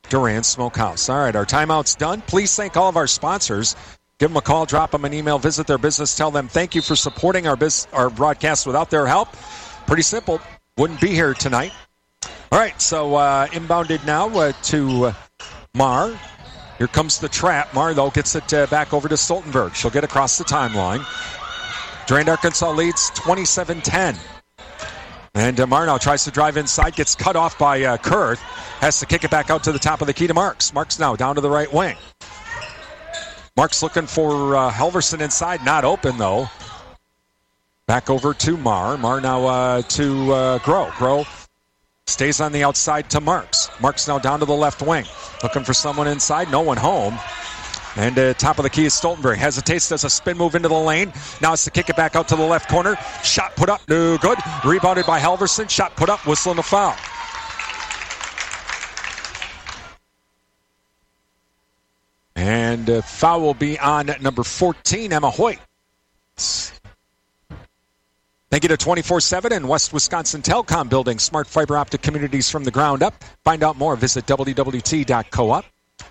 Durand Smokehouse. All right, our timeout's done. Please thank all of our sponsors. Give them a call, drop them an email, visit their business, tell them thank you for supporting our biz- our broadcast. Without their help, pretty simple, wouldn't be here tonight. All right, so uh, inbounded now uh, to uh, Marr. Here comes the trap. Marr, though, gets it uh, back over to Stoltenberg. She'll get across the timeline. Durand Arkansas leads twenty-seven ten. And uh, Marr now tries to drive inside, gets cut off by uh, Kurth. Has to kick it back out to the top of the key to Marks. Marks now down to the right wing. Marks looking for uh, Halverson inside. Not open, though. Back over to Marr. Marr now uh, to uh, Groh. Groh stays on the outside to Marks. Marks now down to the left wing. Looking for someone inside. No one home. And uh, top of the key is Stoltenberg. Hesitates, does a spin move into the lane. Now it's to kick it back out to the left corner. Shot put up. No good. Rebounded by Halverson. Shot put up. Whistling a foul. And uh, foul will be on number fourteen, Emma Hoyt. Thank you to twenty-four seven and West Wisconsin Telecom, building smart fiber optic communities from the ground up. Find out more. Visit w w t dot coop.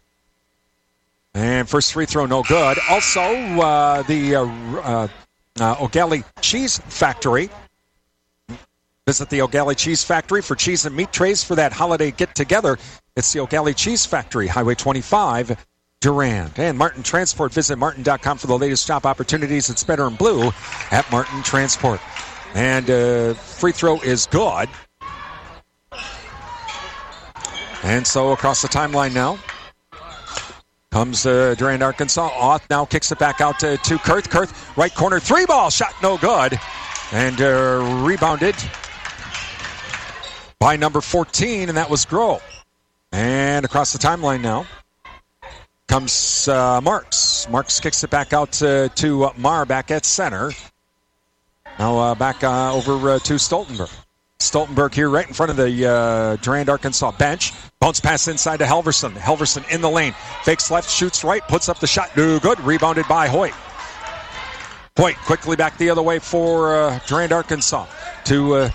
And first free throw, no good. Also, uh, the uh, uh, uh, O'Galley Cheese Factory. Visit the O'Galley Cheese Factory for cheese and meat trays for that holiday get-together. It's the O'Galley Cheese Factory, Highway twenty-five, Durand. And Martin Transport. Visit martin dot com for the latest job opportunities. It's better in blue at Martin Transport. And uh, free throw is good. And so across the timeline now comes uh, Durand Arkansas. Auth now kicks it back out to, to Kurth. Kurth, right corner, three ball shot, no good. And uh, rebounded by number fourteen, and that was Groh. And across the timeline now comes uh, Marks. Marks kicks it back out to, to uh, Marr back at center. Now uh, back uh, over uh, to Stoltenberg. Stoltenberg here right in front of the uh, Durand Arkansas bench. Bounce pass inside to Halverson. Halverson in the lane. Fakes left, shoots right, puts up the shot. No good. Rebounded by Hoyt. Hoyt quickly back the other way for uh, Durand Arkansas. To uh,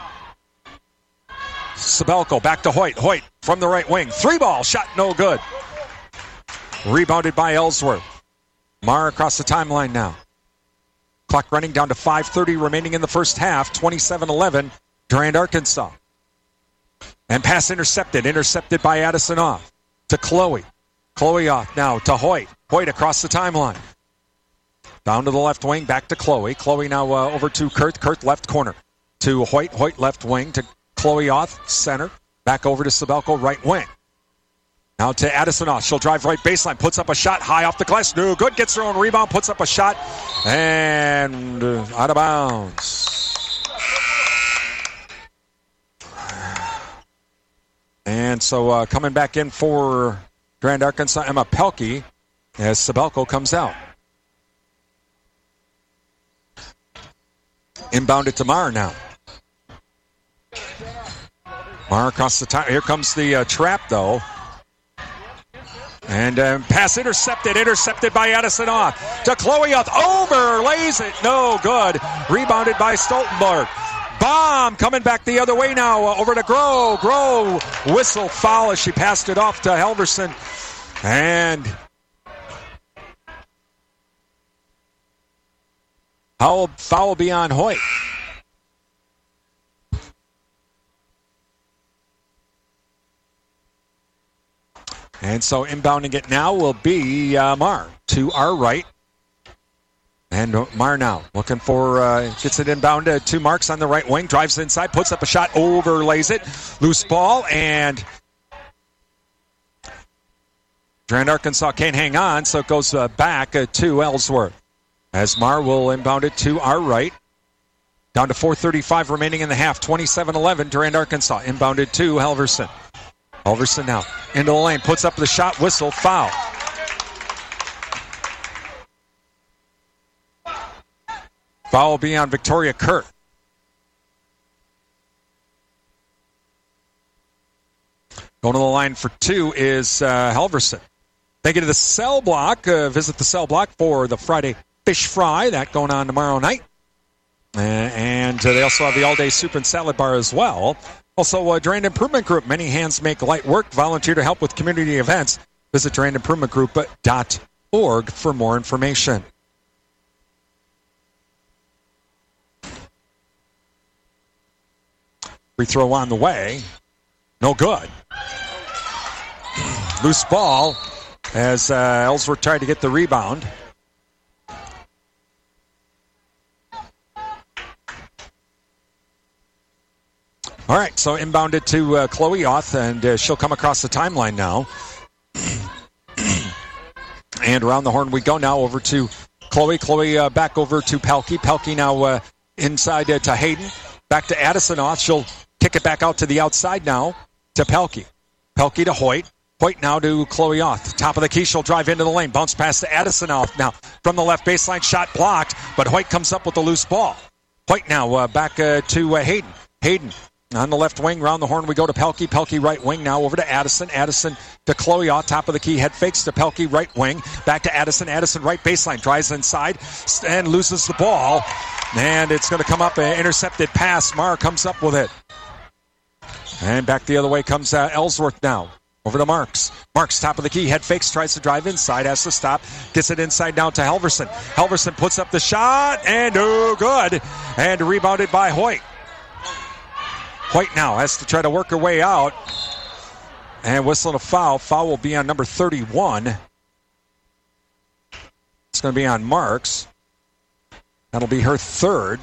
Sabelko. Back to Hoyt. Hoyt from the right wing. Three ball shot. No good. Rebounded by Ellsworth. Marr across the timeline now. Clock running down to five thirty remaining in the first half. twenty-seven eleven. Durand Arkansas. And pass intercepted. Intercepted by Addison Auth to Chloe. Chloe Auth now to Hoyt. Hoyt across the timeline. Down to the left wing. Back to Chloe. Chloe now uh, over to Kurth. Kurth left corner. To Hoyt. Hoyt left wing. To Chloe Auth center. Back over to Sabelko right wing. Now to Addison Auth. She'll drive right baseline. Puts up a shot high off the glass. No good. Gets her own rebound. Puts up a shot. And uh, out of bounds. And so uh, coming back in for Durand Arkansas, Emma Pelkey, as Sabelko comes out. Inbounded to Marr now. Marr across the time. Here comes the uh, trap, though. And uh, pass intercepted. Intercepted by Addison Auth. To Chloe Auth. Overlays it. No good. Rebounded by Stoltenberg. Bomb coming back the other way now. Uh, over to Groh. Groh whistle foul as she passed it off to Halverson. And foul, foul beyond Hoyt. And so inbounding it now will be uh, Marr to our right. And Marr now looking for, uh, gets it inbound to, to Marks on the right wing. Drives inside, puts up a shot, overlays it. Loose ball, and Durand Arkansas can't hang on, so it goes uh, back uh, to Ellsworth. As Marr will inbound it to our right. Down to four thirty-five remaining in the half. twenty-seven eleven, Durand Arkansas inbounded to Halverson. Halverson now into the lane, puts up the shot, whistle, foul. Foul will be on Victoria Kurth. Going to the line for two is uh, Halverson. Thank you to the Cell Block. Uh, visit the Cell Block for the Friday Fish Fry. That going on tomorrow night. Uh, and uh, they also have the all-day soup and salad bar as well. Also, uh, Durand Improvement Group. Many hands make light work. Volunteer to help with community events. Visit durand improvement group dot org for more information. Free throw on the way. No good. Loose ball as uh, Ellsworth tried to get the rebound. All right, so inbounded to uh, Chloe Oth, and uh, she'll come across the timeline now. And around the horn we go now over to Chloe. Chloe uh, back over to Pelkey. Pelkey now uh, inside uh, to Hayden. Back to Addison Oth. She'll kick it back out to the outside now to Pelkey. Pelkey to Hoyt. Hoyt now to Chloe Oth. Top of the key, she'll drive into the lane. Bounce pass to Addison Oth. Now from the left baseline, shot blocked, but Hoyt comes up with the loose ball. Hoyt now uh, back uh, to uh, Hayden. Hayden on the left wing, round the horn we go to Pelkey. Pelkey right wing now over to Addison. Addison to Chloe Oth. Top of the key, head fakes to Pelkey right wing. Back to Addison. Addison right baseline. Drives inside and loses the ball. And it's going to come up an intercepted pass. Marr comes up with it. And back the other way comes uh, Ellsworth now. Over to Marks. Marks, top of the key, head fakes, tries to drive inside, has to stop, gets it inside down to Helverson. Helverson puts up the shot, and no good. And rebounded by Hoyt. Hoyt now has to try to work her way out. And whistling a foul. Foul will be on number thirty-one. It's going to be on Marks. That'll be her third.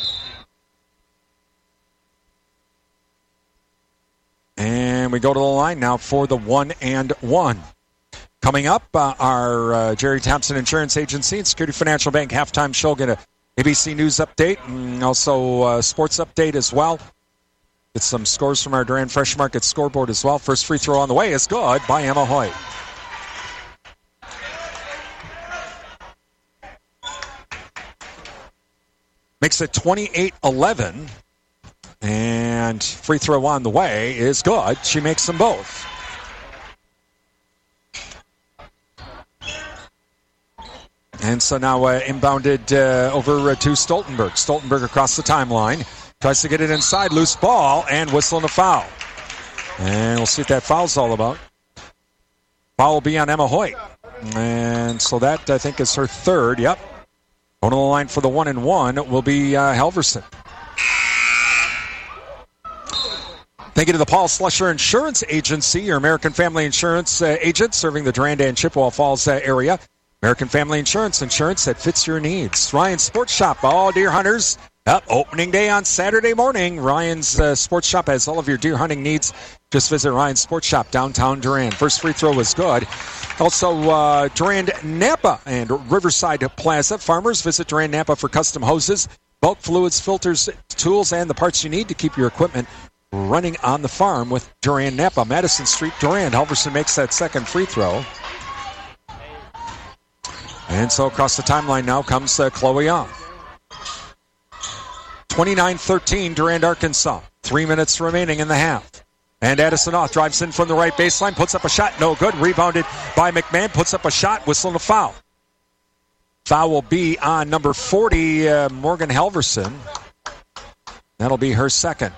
And we go to the line now for the one and one. Coming up, uh, our uh, Jerry Thompson Insurance Agency and Security Financial Bank halftime show. Get a A B C News update and also uh, sports update as well. Get some scores from our Durand Fresh Market scoreboard as well. First free throw on the way is good by Emma Hoyt. Makes it twenty-eight eleven. And free throw on the way is good. She makes them both. And so now uh, inbounded uh, over uh, to Stoltenberg. Stoltenberg across the timeline. Tries to get it inside. Loose ball and whistling a foul. And we'll see what that foul's all about. Foul will be on Emma Hoyt. And so that, I think, is her third. Yep. Going to the line for the one and one will be uh, Helverson. Thank you to the Paul Slusher Insurance Agency, your American Family Insurance uh, agent serving the Durand and Chippewa Falls uh, area. American Family Insurance, insurance that fits your needs. Ryan's Sports Shop, all deer hunters. Up opening day on Saturday morning. Ryan's uh, Sports Shop has all of your deer hunting needs. Just visit Ryan's Sports Shop, downtown Durand. First free throw was good. Also, uh, Durand Napa and Riverside Plaza. Farmers, visit Durand Napa for custom hoses, bulk fluids, filters, tools, and the parts you need to keep your equipment running on the farm with Durand Napa. Madison Street, Durand. Helverson makes that second free throw. And so across the timeline now comes uh, Chloe Young. twenty-nine thirteen, Durand, Arkansas. Three minutes remaining in the half. And Addison Oth drives in from the right baseline, puts up a shot, no good. Rebounded by McMahon, puts up a shot, whistling a foul. Foul will be on number forty, uh, Morgan Helverson. That'll be her second.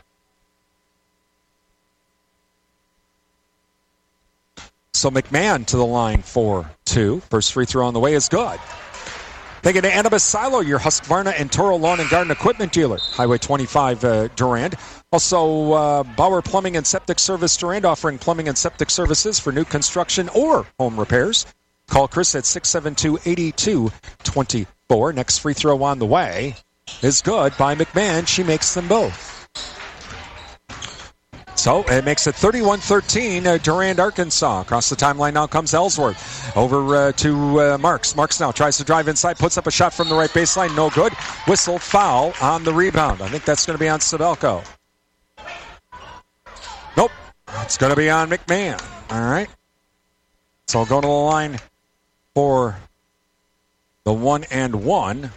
So McMahon to the line for two. First free throw on the way is good. Thank you to Annabis Silo, your Husqvarna and Toro Lawn and Garden Equipment dealer. Highway twenty-five, uh, Durand. Also, uh, Bauer Plumbing and Septic Service, Durand, offering plumbing and septic services for new construction or home repairs. Call Chris at six seven two, eight two two four. Next free throw on the way is good by McMahon. She makes them both. So it makes it thirty-one thirteen, uh, Durand, Arkansas. Across the timeline now comes Ellsworth. Over uh, to uh, Marks. Marks now tries to drive inside, puts up a shot from the right baseline. No good. Whistle foul on the rebound. I think that's going to be on Sabelko. Nope. It's going to be on McMahon. All right. So going to the line for the one and one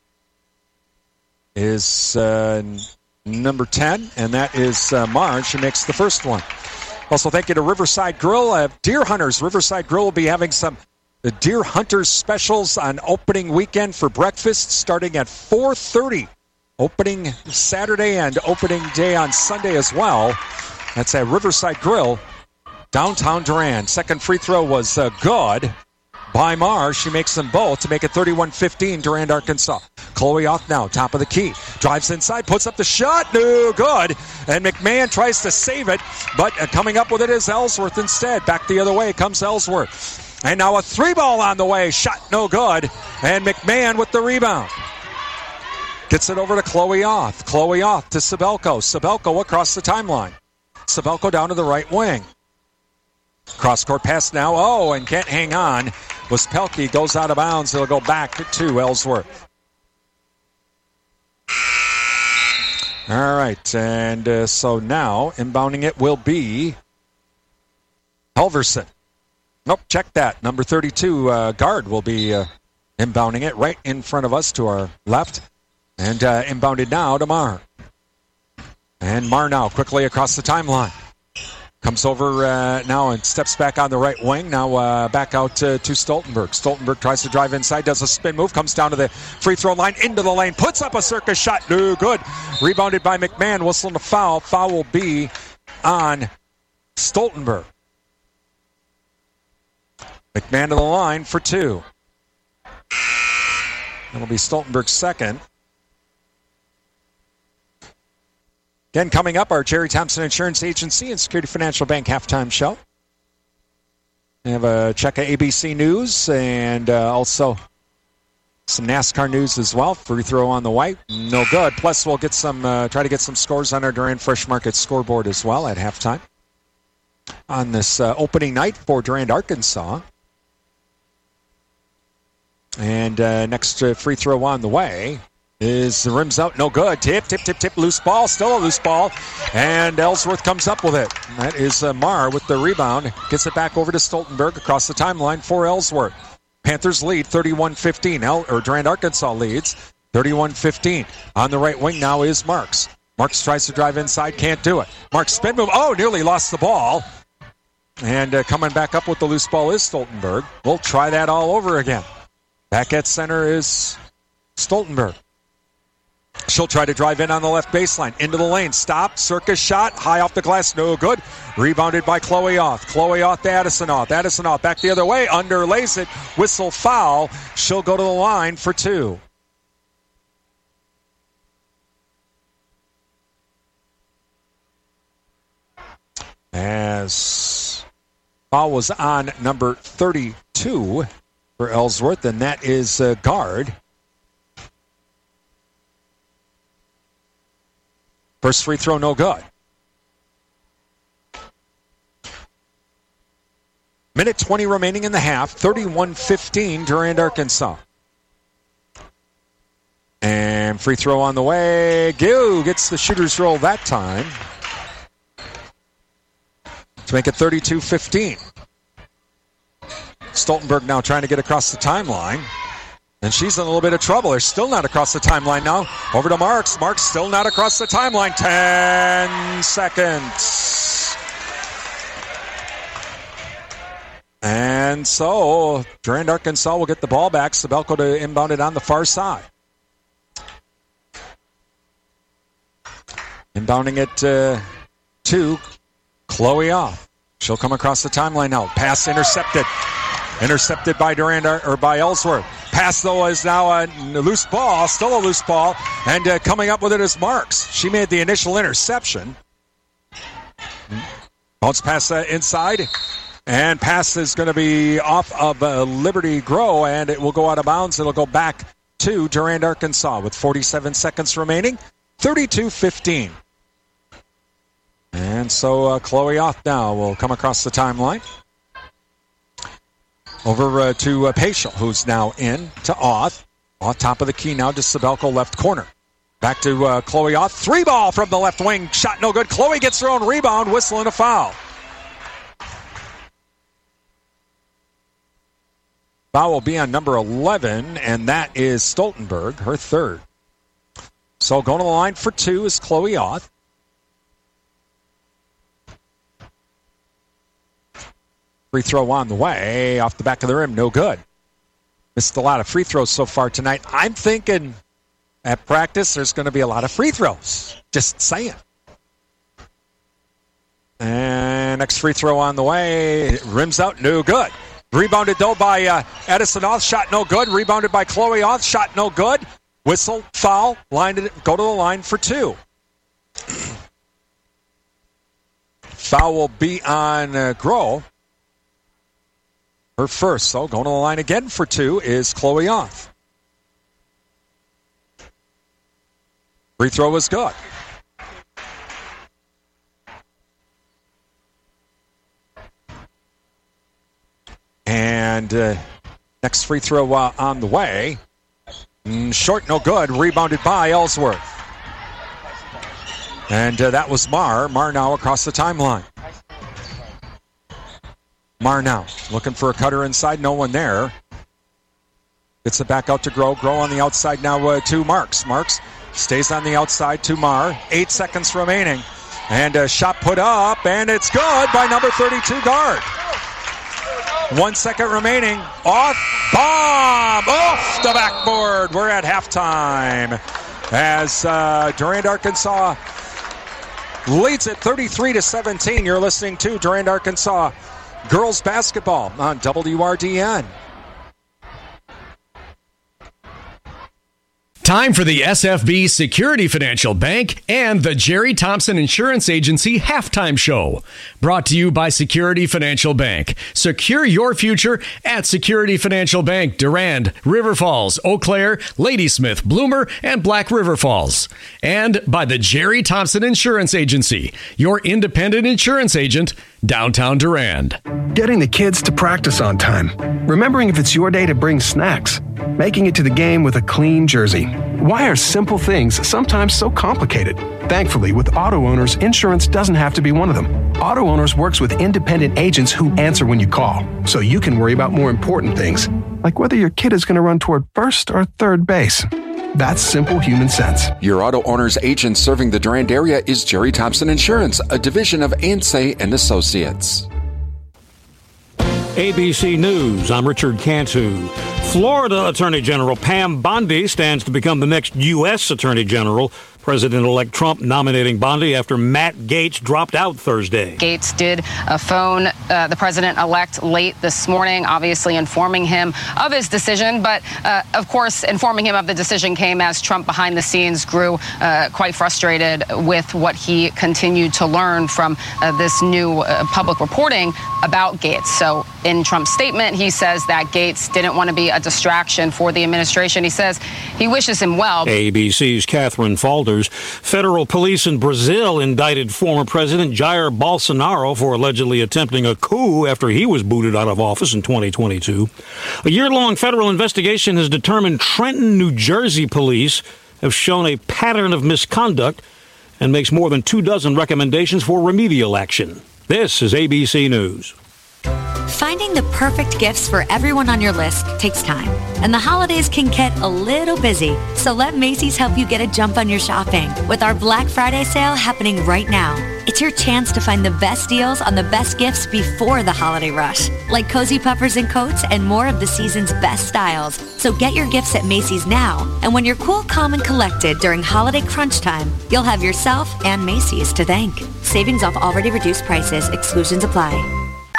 is... Uh, number ten, and that is uh, Marge. She makes the first one. Also, thank you to Riverside Grill. Uh, Deer Hunters. Riverside Grill will be having some the Deer Hunters specials on opening weekend for breakfast starting at four thirty opening Saturday and opening day on Sunday as well. That's at Riverside Grill, downtown Durand. Second free throw was uh, good by Marr. She makes them both to make it thirty-one fifteen, Durand, Arkansas. Chloe Oth now, top of the key. Drives inside, puts up the shot. No good. And McMahon tries to save it, but uh, coming up with it is Ellsworth instead. Back the other way comes Ellsworth. And now a three ball on the way. Shot no good. And McMahon with the rebound. Gets it over to Chloe Oth. Chloe Oth to Sabelko. Sabelko across the timeline. Sabelko down to the right wing. Cross-court pass now. Oh, and can't hang on. Was Pelkey. Goes out of bounds. It'll go back to Ellsworth. All right. And uh, so now inbounding it will be Halverson. Nope, check that. Number thirty-two uh, guard will be uh, inbounding it right in front of us to our left. And uh, inbounded now to Marr. And Marr now quickly across the timeline. Comes over uh, now and steps back on the right wing. Now uh, back out uh, to Stoltenberg. Stoltenberg tries to drive inside, does a spin move, comes down to the free throw line, into the lane, puts up a circus shot. No good. Rebounded by McMahon, whistling a foul. Foul will be on Stoltenberg. McMahon to the line for two. That'll be Stoltenberg's second. Again, coming up, our Jerry Thompson Insurance Agency and Security Financial Bank halftime show. We have a check of A B C News and uh, also some NASCAR news as well. Free throw on the white, no good. Plus, we'll get some uh, try to get some scores on our Durand Fresh Market scoreboard as well at halftime on this uh, opening night for Durand, Arkansas. And uh, next uh, free throw on the way is the rims out, no good. Tip, tip, tip, tip, loose ball, still a loose ball. And Ellsworth comes up with it. That is uh, Marr with the rebound. Gets it back over to Stoltenberg across the timeline for Ellsworth. Panthers lead thirty-one fifteen. El- or Durand, Arkansas leads thirty-one fifteen. On the right wing now is Marks. Marks tries to drive inside, can't do it. Marks spin move, oh, nearly lost the ball. And uh, coming back up with the loose ball is Stoltenberg. We'll try that all over again. Back at center is Stoltenberg. She'll try to drive in on the left baseline. Into the lane. Stop. Circus shot. High off the glass. No good. Rebounded by Chloe Oth. Chloe Oth to Addison Oth. Addison Oth back the other way. Underlays it. Whistle foul. She'll go to the line for two. As foul was on number thirty-two for Ellsworth, and that is uh, guard. First free throw, no good. Minute twenty remaining in the half. thirty-one fifteen, Durand, Arkansas. And free throw on the way. Gill gets the shooter's roll that time to make it thirty-two fifteen. Stoltenberg now trying to get across the timeline. And she's in a little bit of trouble. They're still not across the timeline now. Over to Marks. Marks still not across the timeline. Ten seconds. And so, Durand, Arkansas will get the ball back. Sabelko to inbound it on the far side. Inbounding it uh, to Chloe Oth. She'll come across the timeline now. Pass intercepted. Intercepted by Durand, or by Ellsworth. Pass, though, is now a loose ball, still a loose ball, and uh, coming up with it is Marks. She made the initial interception. Bounce pass uh, inside, and pass is going to be off of uh, Liberty Grow, and it will go out of bounds. It'll go back to Durand, Arkansas with forty-seven seconds remaining, thirty-two fifteen. And so uh, Chloe Oth now will come across the timeline. Over uh, to uh, Paschal, who's now in to Oth. Off top of the key now to Sabelko, left corner. Back to uh, Chloe Oth. Three ball from the left wing. Shot no good. Chloe gets her own rebound, whistling a foul. Foul will be on number eleven, and that is Stoltenberg, her third. So going to the line for two is Chloe Oth. Free throw on the way, off the back of the rim, no good. Missed a lot of free throws so far tonight. I'm thinking at practice, there's going to be a lot of free throws. Just saying. And next free throw on the way. Rims out, no good. Rebounded, though, by uh, Edison Auth. Shot no good. Rebounded by Chloe Auth. Shot no good. Whistle, foul. Line to, go to the line for two. Foul will be on uh, Groh. Her first. So going to the line again for two is Chloe Auth. Free throw was good. And uh, next free throw uh, on the way. Mm, short, no good. Rebounded by Ellsworth. And uh, that was Marr. Marr now across the timeline. Marr now looking for a cutter inside. No one there. Gets it back out to Groh. Groh on the outside now uh, to Marks. Marks stays on the outside to Marr. Eight seconds remaining. And a shot put up, and it's good by number thirty-two guard. One second remaining. Off. Bomb. Off the backboard. We're at halftime. As uh, Durand, Arkansas leads it thirty-three to seventeen. You're listening to Durand, Arkansas girls basketball on W R D N. Time for the S F B Security Financial Bank and the Jerry Thompson Insurance Agency halftime show. Brought to you by Security Financial Bank. Secure your future at Security Financial Bank, Durand, River Falls, Eau Claire, Ladysmith, Bloomer, and Black River Falls. And by the Jerry Thompson Insurance Agency, your independent insurance agent, downtown Durand. Getting the kids to practice on time. Remembering if it's your day to bring snacks. Making it to the game with a clean jersey. Why are simple things sometimes so complicated? Thankfully, with Auto Owners, insurance doesn't have to be one of them. Auto Owners works with independent agents who answer when you call, so you can worry about more important things, like whether your kid is going to run toward first or third base. That's simple human sense. Your Auto Owners agent serving the Durand area is Jerry Thompson Insurance, a division of Ansay and Associates. A B C News, I'm Richard Cantu. Florida Attorney General Pam Bondi stands to become the next U S Attorney General. President-elect Trump nominating Bondi after Matt Gaetz dropped out Thursday. Gaetz did uh, phone uh, the president-elect late this morning, obviously informing him of his decision. But, uh, of course, informing him of the decision came as Trump behind the scenes grew uh, quite frustrated with what he continued to learn from uh, this new uh, public reporting about Gaetz. So in Trump's statement, he says that Gaetz didn't want to be a distraction for the administration. He says he wishes him well. A B C's Catherine Falder. Federal police in Brazil indicted former President Jair Bolsonaro for allegedly attempting a coup after he was booted out of office in twenty twenty-two. A year-long federal investigation has determined Trenton, New Jersey police have shown a pattern of misconduct and makes more than two dozen recommendations for remedial action. This is A B C News. Finding the perfect gifts for everyone on your list takes time, and the holidays can get a little busy. So let Macy's help you get a jump on your shopping with our Black Friday sale happening right now. It's your chance to find the best deals on the best gifts before the holiday rush, like cozy puffers and coats and more of the season's best styles. So get your gifts at Macy's now, and when you're cool, calm, and collected during holiday crunch time, you'll have yourself and Macy's to thank. Savings off already reduced prices. Exclusions apply.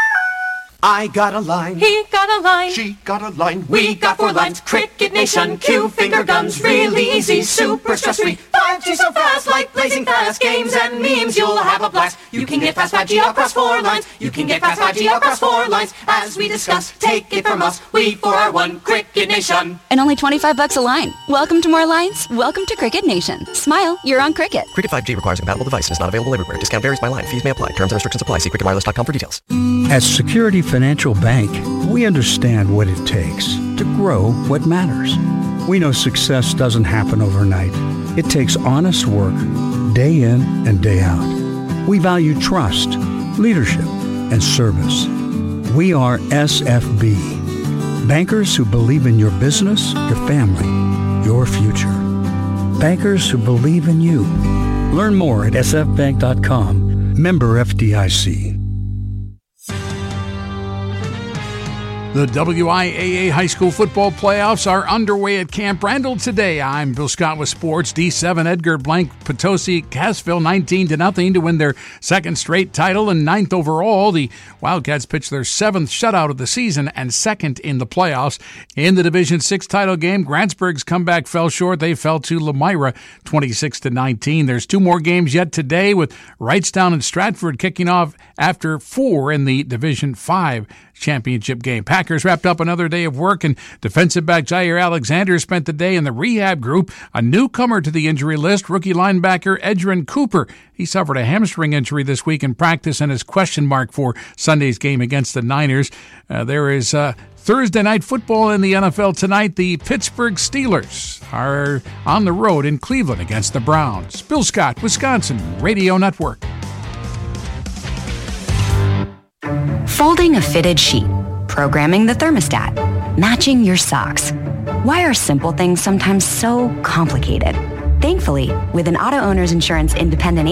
I got a line. He got a line. She got a line. We got four lines. Cricket Nation. Q finger guns. Really easy. Super stress free. five G so fast. Like blazing fast. Games and memes. You'll have a blast. You can get fast five G across four lines. You can get fast five G across four lines. As we discuss, take it from us. We four are one. Cricket Nation. And only twenty-five bucks a line. Welcome to more lines. Welcome to Cricket Nation. Smile. You're on Cricket. Cricket five G requires a compatible device and is not available everywhere. Discount varies by line. Fees may apply. Terms and restrictions apply. See cricket wireless dot com for details. At Security Financial Bank, we understand what it takes to grow what matters. We know success doesn't happen overnight. It takes honest work, day in and day out. We value trust, leadership, and service. We are S F B, bankers who believe in your business, your family, your future. Bankers who believe in you. Learn more at s f bank dot com. Member F D I C. The W I A A high school football playoffs are underway at Camp Randall today. I'm Bill Scott with sports. D seven Edgar Blank Potosi Cassville nineteen to nothing to win their second straight title and ninth overall. The Wildcats pitched their seventh shutout of the season and second in the playoffs. In the Division six title game, Grantsburg's comeback fell short. They fell to Lemira twenty-six to nineteen. There's two more games yet today with Wrightstown and Stratford kicking off after four in the Division five championship game. Packers wrapped up another day of work, and defensive back Jair Alexander spent the day in the rehab group. A newcomer to the injury list, rookie linebacker Edrin Cooper. He suffered a hamstring injury this week in practice and is question mark for Sunday's game against the Niners. Uh, there is uh, Thursday night football in the N F L tonight. The Pittsburgh Steelers are on the road in Cleveland against the Browns. Bill Scott, Wisconsin Radio Network. Folding a fitted sheet, programming the thermostat, matching your socks. Why are simple things sometimes so complicated? Thankfully, with an auto owner's insurance independent